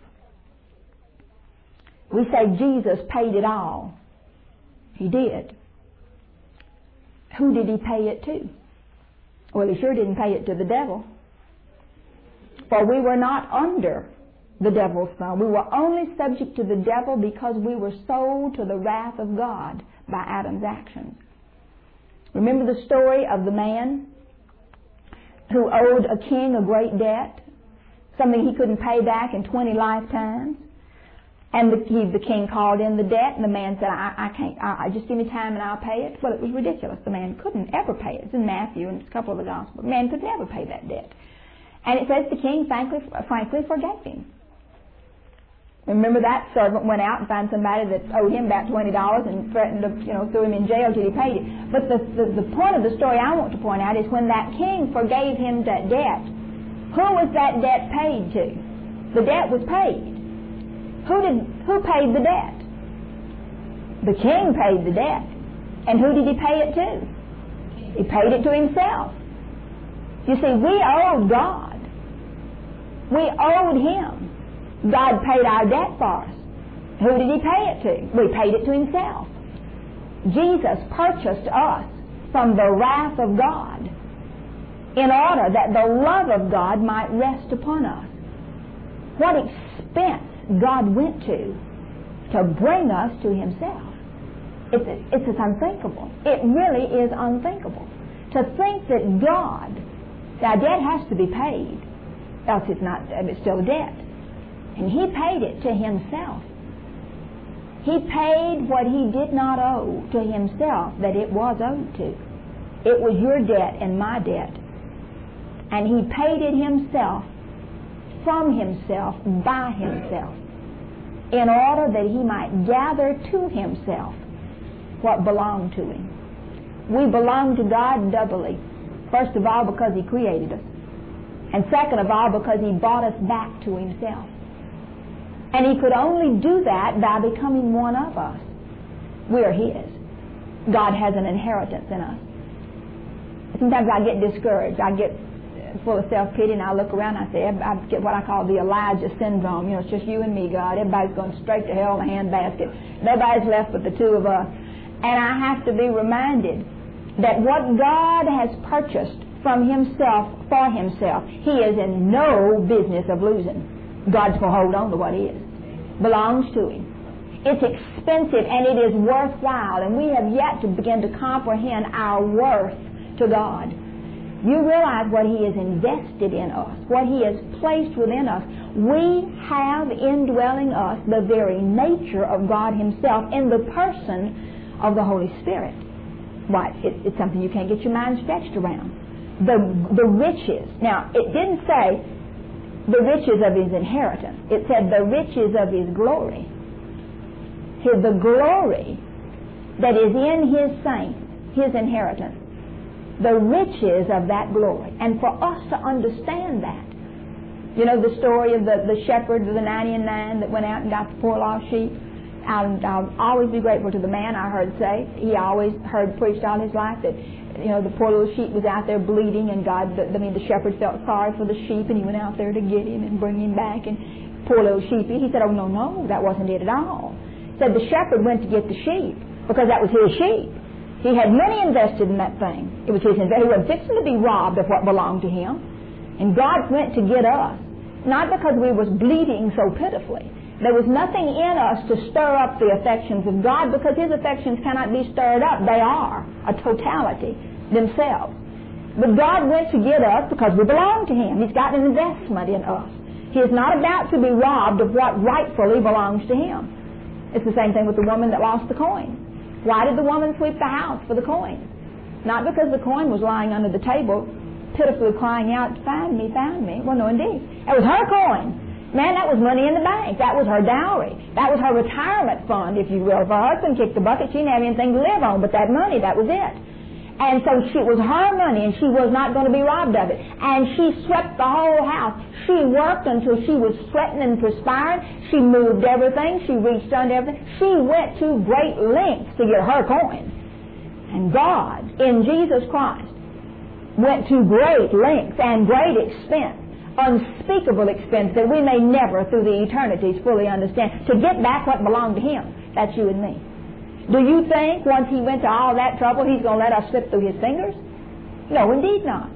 We say Jesus paid it all. He did. Who did He pay it to? Well, He sure didn't pay it to the devil. For we were not under the devil's thumb. We were only subject to the devil because we were sold to the wrath of God by Adam's actions. Remember the story of the man who owed a king a great debt, something he couldn't pay back in twenty lifetimes? And the, he, the king called in the debt, and the man said, I, I can't, I, I just give me time and I'll pay it. Well, it was ridiculous. The man couldn't ever pay it. It's in Matthew and it's a couple of the Gospels. The man could never pay that debt. And it says the king frankly, frankly forgave him. Remember that servant went out and found somebody that owed him about twenty dollars and threatened to, you know, throw him in jail till he paid it. But the, the, the point of the story I want to point out is when that king forgave him that debt, who was that debt paid to? The debt was paid. Who did, who paid the debt? The king paid the debt. And who did he pay it to? He paid it to himself. You see, we owed God. We owed Him. God paid our debt for us. Who did He pay it to? We paid it to Himself. Jesus purchased us from the wrath of God in order that the love of God might rest upon us. What expense God went to to bring us to Himself. It's, it's, it's unthinkable. It really is unthinkable. To think that God, now debt has to be paid, else it's not, it's still a debt. And He paid it to Himself. He paid what he did not owe to himself that it was owed to. It was your debt and my debt. And he paid it himself, from himself, by himself, in order that he might gather to himself what belonged to him. We belong to God doubly. First of all, because he created us. And second of all, because he brought us back to himself. And he could only do that by becoming one of us. We are his. God has an inheritance in us. Sometimes I get discouraged. I get full of self-pity, and I look around and I say, I get what I call the Elijah syndrome. You know, it's just you and me, God. Everybody's going straight to hell in a handbasket. Nobody's left but the two of us. And I have to be reminded that what God has purchased from himself for himself, he is in no business of losing. God's going to hold on to what he is. Belongs to him. It's expensive and it is worthwhile, and we have yet to begin to comprehend our worth to God. You realize what he has invested in us, what he has placed within us. We have indwelling us the very nature of God himself in the person of the Holy Spirit. Why, it, it's something you can't get your mind stretched around. The, the riches. Now, it didn't say the riches of his inheritance. It said the riches of his glory. His, the glory that is in his saints, his inheritance. The riches of that glory. And for us to understand that, you know the story of the, the shepherd of the ninety and nine that went out and got the poor lost sheep? I'll, I'll always be grateful to the man I heard say, he always heard preached all his life that, you know, the poor little sheep was out there bleeding, and God, the, I mean, the shepherd felt sorry for the sheep, and he went out there to get him and bring him back, and poor little sheepy. He said, oh, no, no, that wasn't it at all. He said the shepherd went to get the sheep because that was his sheep. He had money invested in that thing. It was his investment. He wasn't fixing to be robbed of what belonged to him. And God went to get us, not because we was bleeding so pitifully. There was nothing in us to stir up the affections of God, because his affections cannot be stirred up. They are a totality themselves. But God went to get us because we belong to him. He's got an investment in us. He is not about to be robbed of what rightfully belongs to him. It's the same thing with the woman that lost the coin. Why did the woman sweep the house for the coin? Not because the coin was lying under the table, pitifully crying out, find me, find me. Well, no, indeed. It was her coin. Man, that was money in the bank. That was her dowry. That was her retirement fund, if you will. If her husband kicked the bucket, she didn't have anything to live on but that money. That was it. And so she, it was her money, and she was not going to be robbed of it. And she swept the whole house. She worked until she was sweating and perspiring. She moved everything. She reached under everything. She went to great lengths to get her coin. And God, in Jesus Christ, went to great lengths and great expense, unspeakable expense that we may never through the eternities fully understand, to get back what belonged to him. That's you and me. Do you think once he went to all that trouble he's going to let us slip through his fingers? No, indeed not.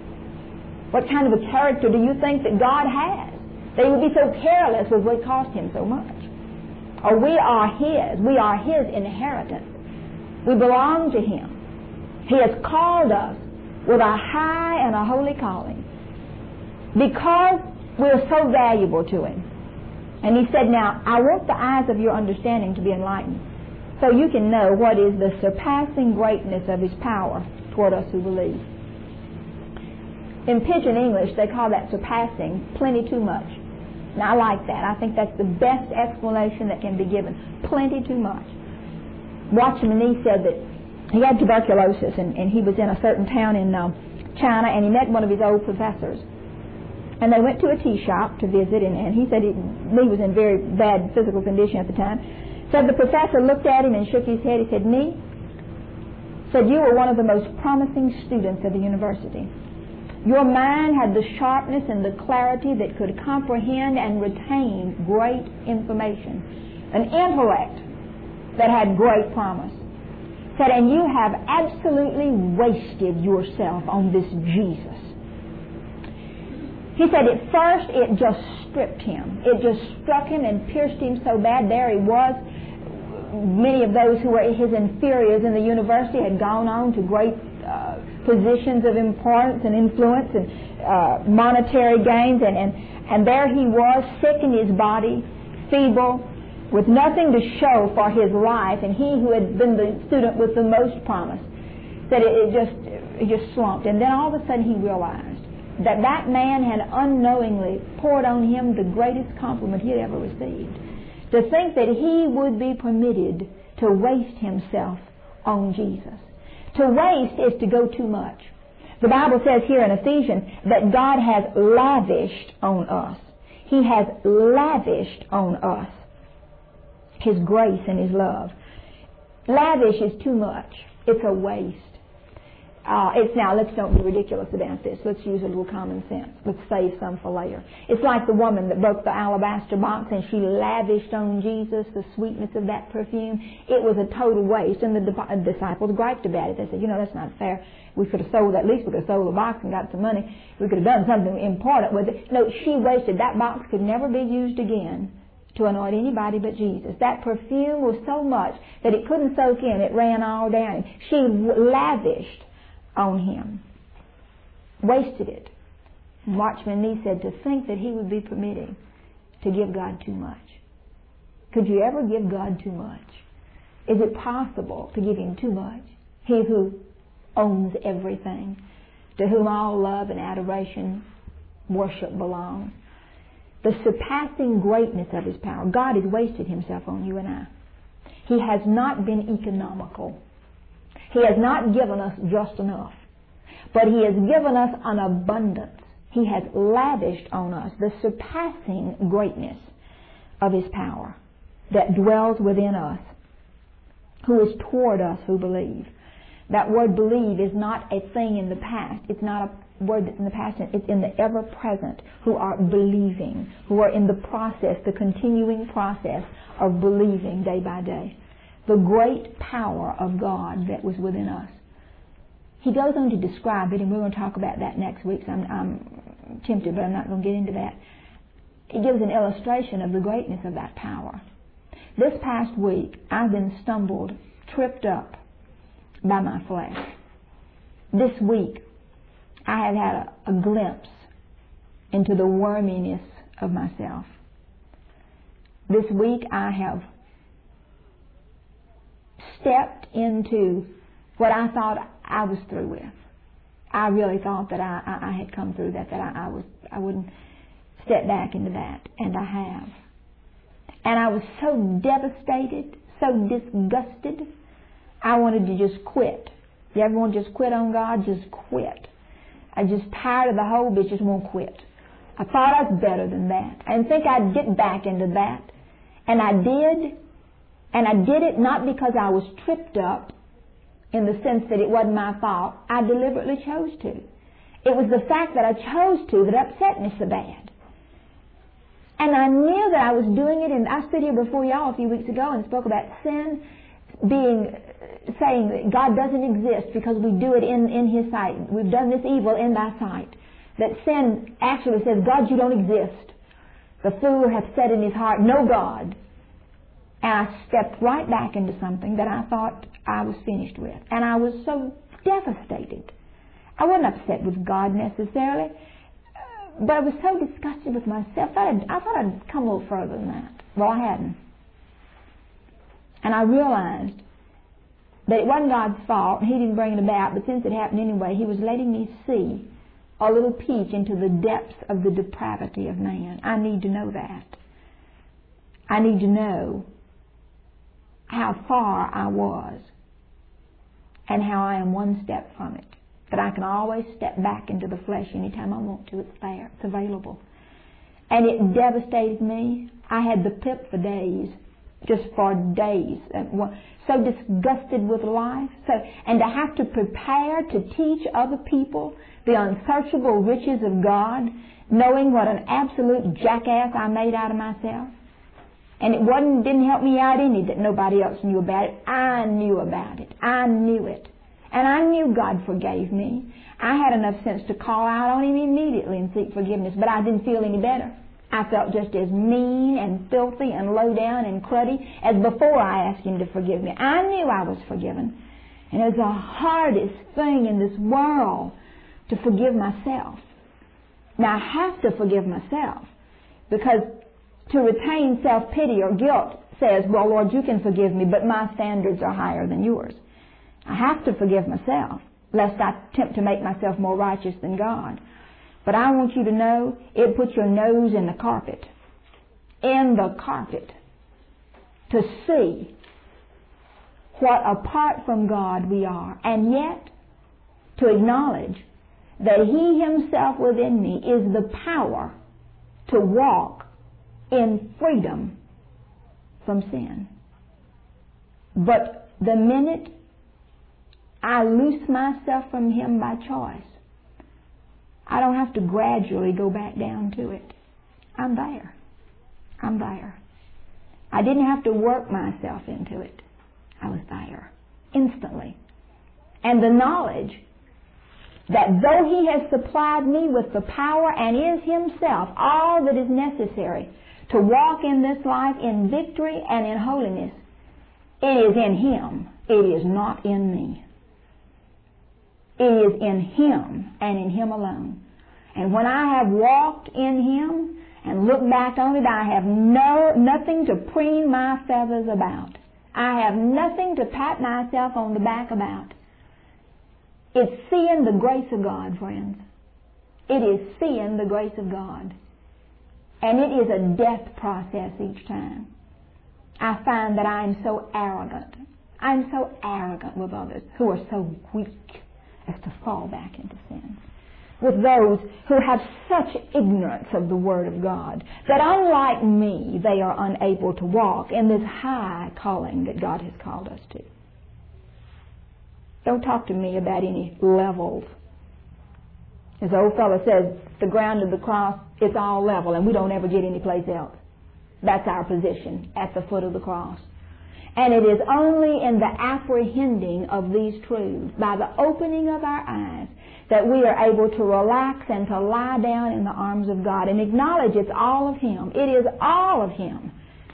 What kind of a character do you think that God has? They would be so careless with what cost him so much. Or we are his. We are his inheritance. We belong to him. He has called us with a high and a holy calling, because we're so valuable to him. And he said, now, I want the eyes of your understanding to be enlightened, so you can know what is the surpassing greatness of his power toward us who believe. In Pidgin English, they call that surpassing plenty too much. Now, I like that. I think that's the best explanation that can be given. Plenty too much. Watchman Nee said that he had tuberculosis, and, and he was in a certain town in uh, China, and he met one of his old professors. And they went to a tea shop to visit, and, and he said he, Nee was in very bad physical condition at the time. So the professor looked at him and shook his head. He said, Nee, said, you were one of the most promising students of the university. Your mind had the sharpness and the clarity that could comprehend and retain great information. An intellect that had great promise. Said, and you have absolutely wasted yourself on this Jesus. He said at first it just stripped him. It just struck him and pierced him so bad. There he was. Many of those who were his inferiors in the university had gone on to great uh, positions of importance and influence and uh, monetary gains. And, and, and there he was, sick in his body, feeble, with nothing to show for his life, and he who had been the student with the most promise, said it, it just it just slumped. And then all of a sudden he realized that that man had unknowingly poured on him the greatest compliment he had ever received. To think that he would be permitted to waste himself on Jesus. To waste is to go too much. The Bible says here in Ephesians that God has lavished on us. He has lavished on us His grace and His love. Lavish is too much. It's a waste. Uh, it's now, let's don't be ridiculous about this. Let's use a little common sense. Let's save some for later. It's like the woman that broke the alabaster box and she lavished on Jesus the sweetness of that perfume. It was a total waste. And the di- disciples griped about it. They said, you know, that's not fair. We could have sold, at least we could have sold the box and got some money. We could have done something important with it. No, she wasted. That box could never be used again to anoint anybody but Jesus. That perfume was so much that it couldn't soak in. It ran all down. She lavished on Him. Wasted it. And Watchman Nee said, to think that he would be permitting to give God too much. Could you ever give God too much? Is it possible to give Him too much? He who owns everything, to whom all love and adoration, worship belongs. The surpassing greatness of His power. God has wasted Himself on you and I. He has not been economical. He has not given us just enough. But He has given us an abundance. He has lavished on us the surpassing greatness of His power that dwells within us, who is toward us who believe. That word believe is not a thing in the past. It's not a word that's in the past. It's in the ever-present, who are believing, who are in the process, the continuing process of believing day by day. The great power of God that was within us. He goes on to describe it, and we're going to talk about that next week, so I'm, I'm tempted, but I'm not going to get into that. He gives an illustration of the greatness of that power. This past week, I've been stumbled, tripped up by my flesh. This week, I have had a, a glimpse into the worminess of myself. This week, I have stepped into what I thought I was through with. I really thought that I, I, I had come through that, that I, I was I wouldn't step back into that, and I have. And I was so devastated, so disgusted, I wanted to just quit. You ever want to just quit on God? Just quit. I'm just tired of the whole bit, just won't quit. I thought I was better than that. I didn't think I'd get back into that. And I did. And I did it not because I was tripped up in the sense that it wasn't my fault. I deliberately chose to. It was the fact that I chose to that upset me so bad. And I knew that I was doing it, and I stood here before y'all a few weeks ago and spoke about sin being, saying that God doesn't exist because we do it in, in His sight. We've done this evil in Thy sight. That sin actually says, God, you don't exist. The fool hath said in his heart, no God. And I stepped right back into something that I thought I was finished with. And I was so devastated. I wasn't upset with God necessarily, but I was so disgusted with myself. I, had, I thought I'd come a little further than that. Well, I hadn't. And I realized that it wasn't God's fault, and He didn't bring it about, but since it happened anyway, He was letting me see a little peek into the depths of the depravity of man. I need to know that. I need to know how far I was and how I am one step from it. That I can always step back into the flesh anytime I want to. It's there. It's available. And it devastated me. I had the pip for days. Just for days. So disgusted with life. So, and to have to prepare to teach other people the unsearchable riches of God, knowing what an absolute jackass I made out of myself. And it wasn't, didn't help me out any that nobody else knew about it. I knew about it. I knew it. And I knew God forgave me. I had enough sense to call out on Him immediately and seek forgiveness, but I didn't feel any better. I felt just as mean and filthy and low down and cruddy as before I asked Him to forgive me. I knew I was forgiven. And it was the hardest thing in this world to forgive myself. Now I have to forgive myself because to retain self-pity or guilt says, well, Lord, you can forgive me, but my standards are higher than yours. I have to forgive myself, lest I attempt to make myself more righteous than God. But I want you to know, it puts your nose in the carpet, in the carpet, to see what apart from God we are, and yet to acknowledge that He Himself within me is the power to walk in freedom from sin. But the minute I loose myself from Him by choice, I don't have to gradually go back down to it. I'm there. I'm there. I didn't have to work myself into it. I was there instantly. And the knowledge that though He has supplied me with the power and is Himself all that is necessary to walk in this life in victory and in holiness, it is in Him. It is not in me. It is in Him and in Him alone. And when I have walked in Him and looked back on it, I have no nothing to preen my feathers about. I have nothing to pat myself on the back about. It's seeing the grace of God, friends. It is seeing the grace of God. And it is a death process each time. I find that I am so arrogant. I'm so arrogant with others who are so weak as to fall back into sin. With those who have such ignorance of the Word of God that unlike me, they are unable to walk in this high calling that God has called us to. Don't talk to me about any levels. As the old fellow says, the ground of the cross, it's all level, and we don't ever get any place else. That's our position, at the foot of the cross. And it is only in the apprehending of these truths, by the opening of our eyes, that we are able to relax and to lie down in the arms of God and acknowledge it's all of Him. It is all of Him.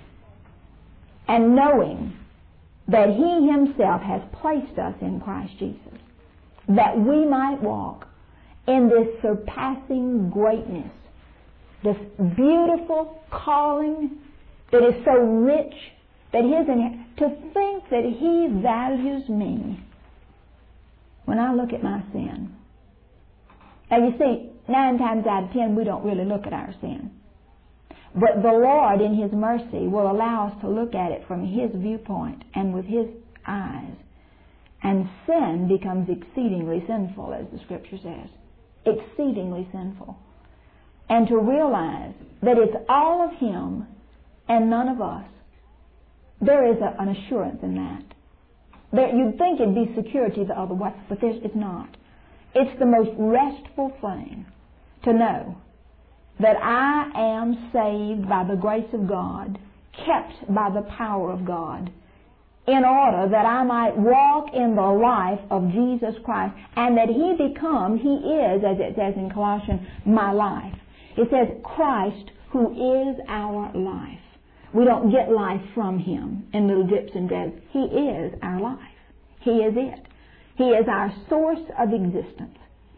And knowing that He Himself has placed us in Christ Jesus, that we might walk in this surpassing greatness, this beautiful calling that is so rich, that His to think that He values me when I look at my sin. Now you see, nine times out of ten we don't really look at our sin. But the Lord in His mercy will allow us to look at it from His viewpoint and with His eyes. And sin becomes exceedingly sinful, as the Scripture says. Exceedingly sinful. And to realize that it's all of Him and none of us. There is a, an assurance in that. There, you'd think it'd be security the other way, but there's, it's not. It's the most restful thing to know that I am saved by the grace of God, kept by the power of God, in order that I might walk in the life of Jesus Christ, and that He become, He is, as it says in Colossians, my life. It says Christ, who is our life. We don't get life from Him in little drips and drabs. He is our life. He is it. He is our source of existence.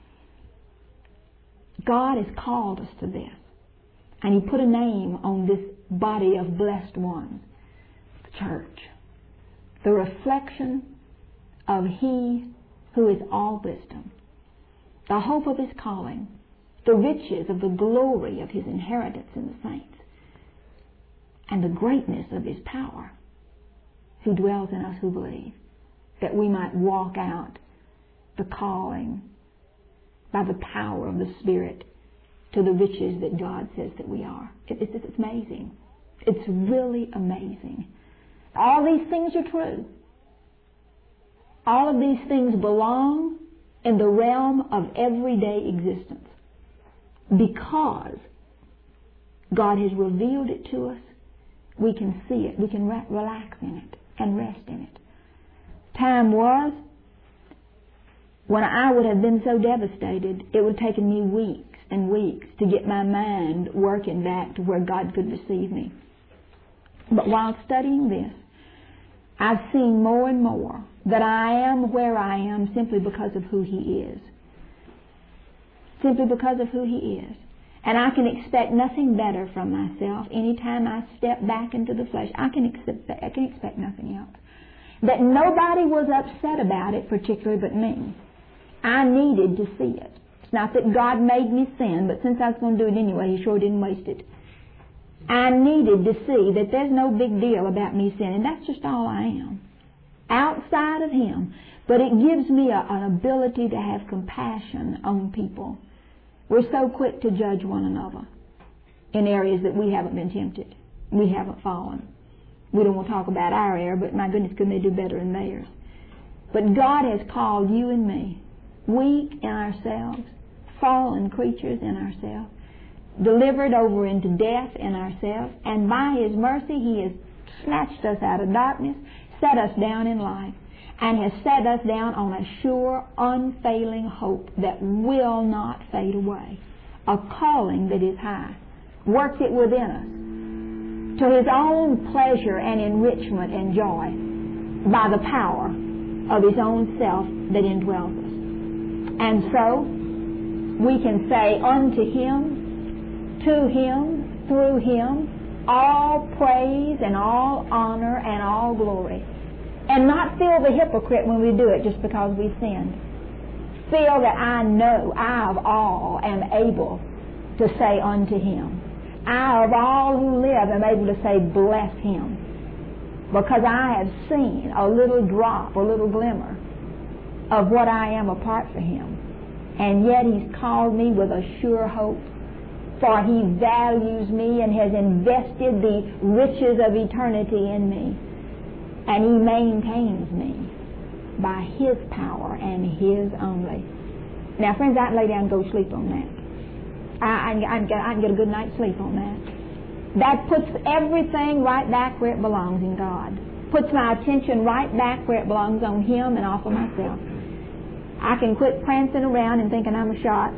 God has called us to this. And He put a name on this body of blessed ones, the church. The reflection of He who is all wisdom. The hope of His calling. The riches of the glory of His inheritance in the saints. And the greatness of His power, who dwells in us who believe, that we might walk out the calling by the power of the Spirit to the riches that God says that we are. It, it's, it's amazing. It's really amazing. All these things are true. All of these things belong in the realm of everyday existence because God has revealed it to us. We can see it. We can re- relax in it and rest in it. Time was when I would have been so devastated, it would have taken me weeks and weeks to get my mind working back to where God could receive me. But while studying this, I've seen more and more that I am where I am simply because of who He is. Simply because of who He is. And I can expect nothing better from myself. Anytime I step back into the flesh, I can expect, I can expect nothing else. That nobody was upset about it, particularly but me. I needed to see it. It's not that God made me sin, but since I was going to do it anyway, He sure didn't waste it. I needed to see that there's no big deal about me sinning. That's just all I am. Outside of Him. But it gives me a, an ability to have compassion on people. We're so quick to judge one another in areas that we haven't been tempted. We haven't fallen. We don't want to talk about our error, but my goodness, couldn't they do better than theirs? But God has called you and me, weak in ourselves, fallen creatures in ourselves, delivered over into death in ourselves, and by His mercy He has snatched us out of darkness, set us down in life, and has set us down on a sure, unfailing hope that will not fade away. A calling that is high. Works it within us to His own pleasure and enrichment and joy by the power of His own self that indwells us. And so, we can say unto Him, to Him, through Him, all praise and all honor and all glory. And not feel the hypocrite when we do it just because we sinned. Feel that I know I of all am able to say unto Him. I of all who live am able to say bless Him. Because I have seen a little drop, a little glimmer of what I am apart from Him. And yet He's called me with a sure hope. For He values me and has invested the riches of eternity in me. And He maintains me by His power and His only. Now, friends, I can lay down and go to sleep on that. I, I, can, I, can get, I can get a good night's sleep on that. That puts everything right back where it belongs in God. Puts my attention right back where it belongs on Him and off of myself. I can quit prancing around and thinking I'm a shot.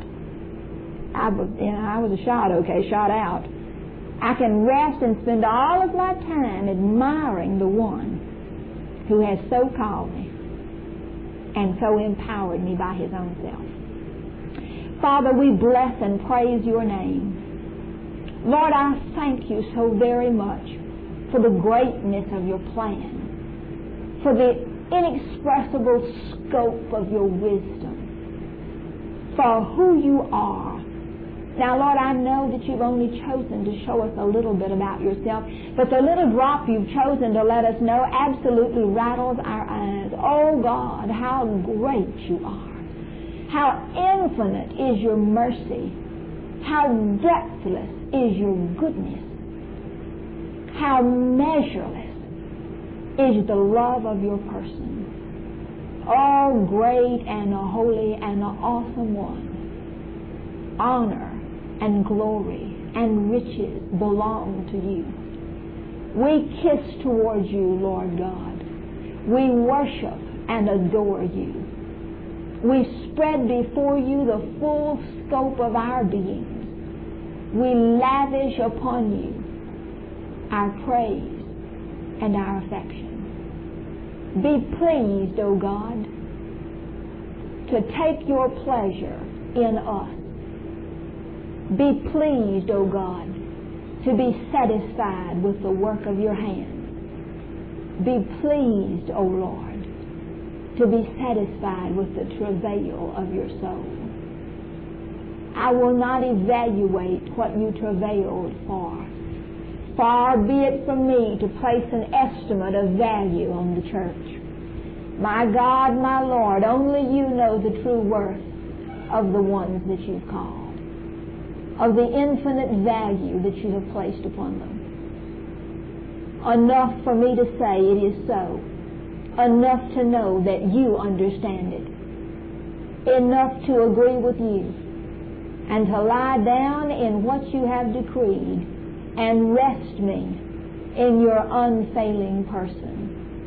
I was, you know, I was a shot, okay, shot out. I can rest and spend all of my time admiring the One who has so called me and so empowered me by His own self. Father, we bless and praise Your name. Lord, I thank You so very much for the greatness of Your plan, for the inexpressible scope of Your wisdom, for who You are. Now, Lord, I know that You've only chosen to show us a little bit about Yourself, but the little drop You've chosen to let us know absolutely rattles our eyes. Oh, God, how great You are. How infinite is Your mercy. How depthless is Your goodness. How measureless is the love of Your person. Oh, great and holy and awesome One. Honor and glory and riches belong to You. We kiss towards You, Lord God. We worship and adore You. We spread before You the full scope of our beings. We lavish upon You our praise and our affection. Be pleased, O God, to take Your pleasure in us. Be pleased, O God, to be satisfied with the work of Your hands. Be pleased, O Lord, to be satisfied with the travail of Your soul. I will not evaluate what You travailed for. Far be it from me to place an estimate of value on the church. My God, my Lord, only You know the true worth of the ones that You've called, of the infinite value that You have placed upon them. Enough for me to say it is so. Enough to know that You understand it. Enough to agree with You and to lie down in what You have decreed and rest me in Your unfailing person.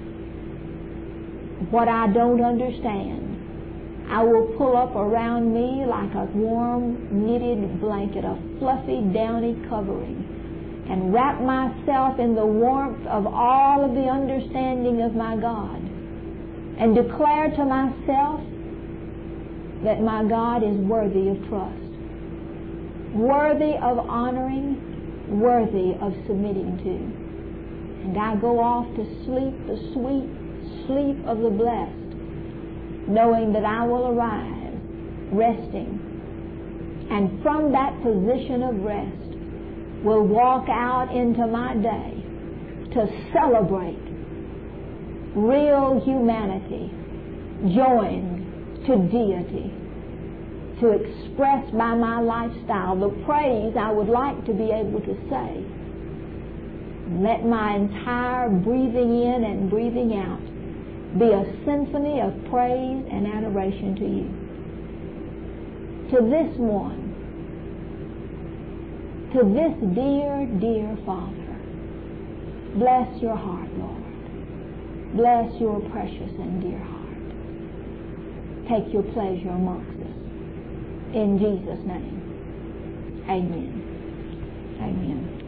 What I don't understand, I will pull up around me like a warm knitted blanket, a fluffy downy covering, and wrap myself in the warmth of all of the understanding of my God, and declare to myself that my God is worthy of trust. worthy of honoring, worthy of submitting to. And I go off to sleep the sweet sleep of the blessed, knowing that I will arise, resting, and from that position of rest will walk out into my day to celebrate real humanity joined to deity, to express by my lifestyle the praise I would like to be able to say. Let my entire breathing in and breathing out be a symphony of praise and adoration to you. To this one, to this dear, dear Father, bless your heart, Lord. Bless your precious and dear heart. Take your pleasure amongst us. In Jesus' name, amen. Amen.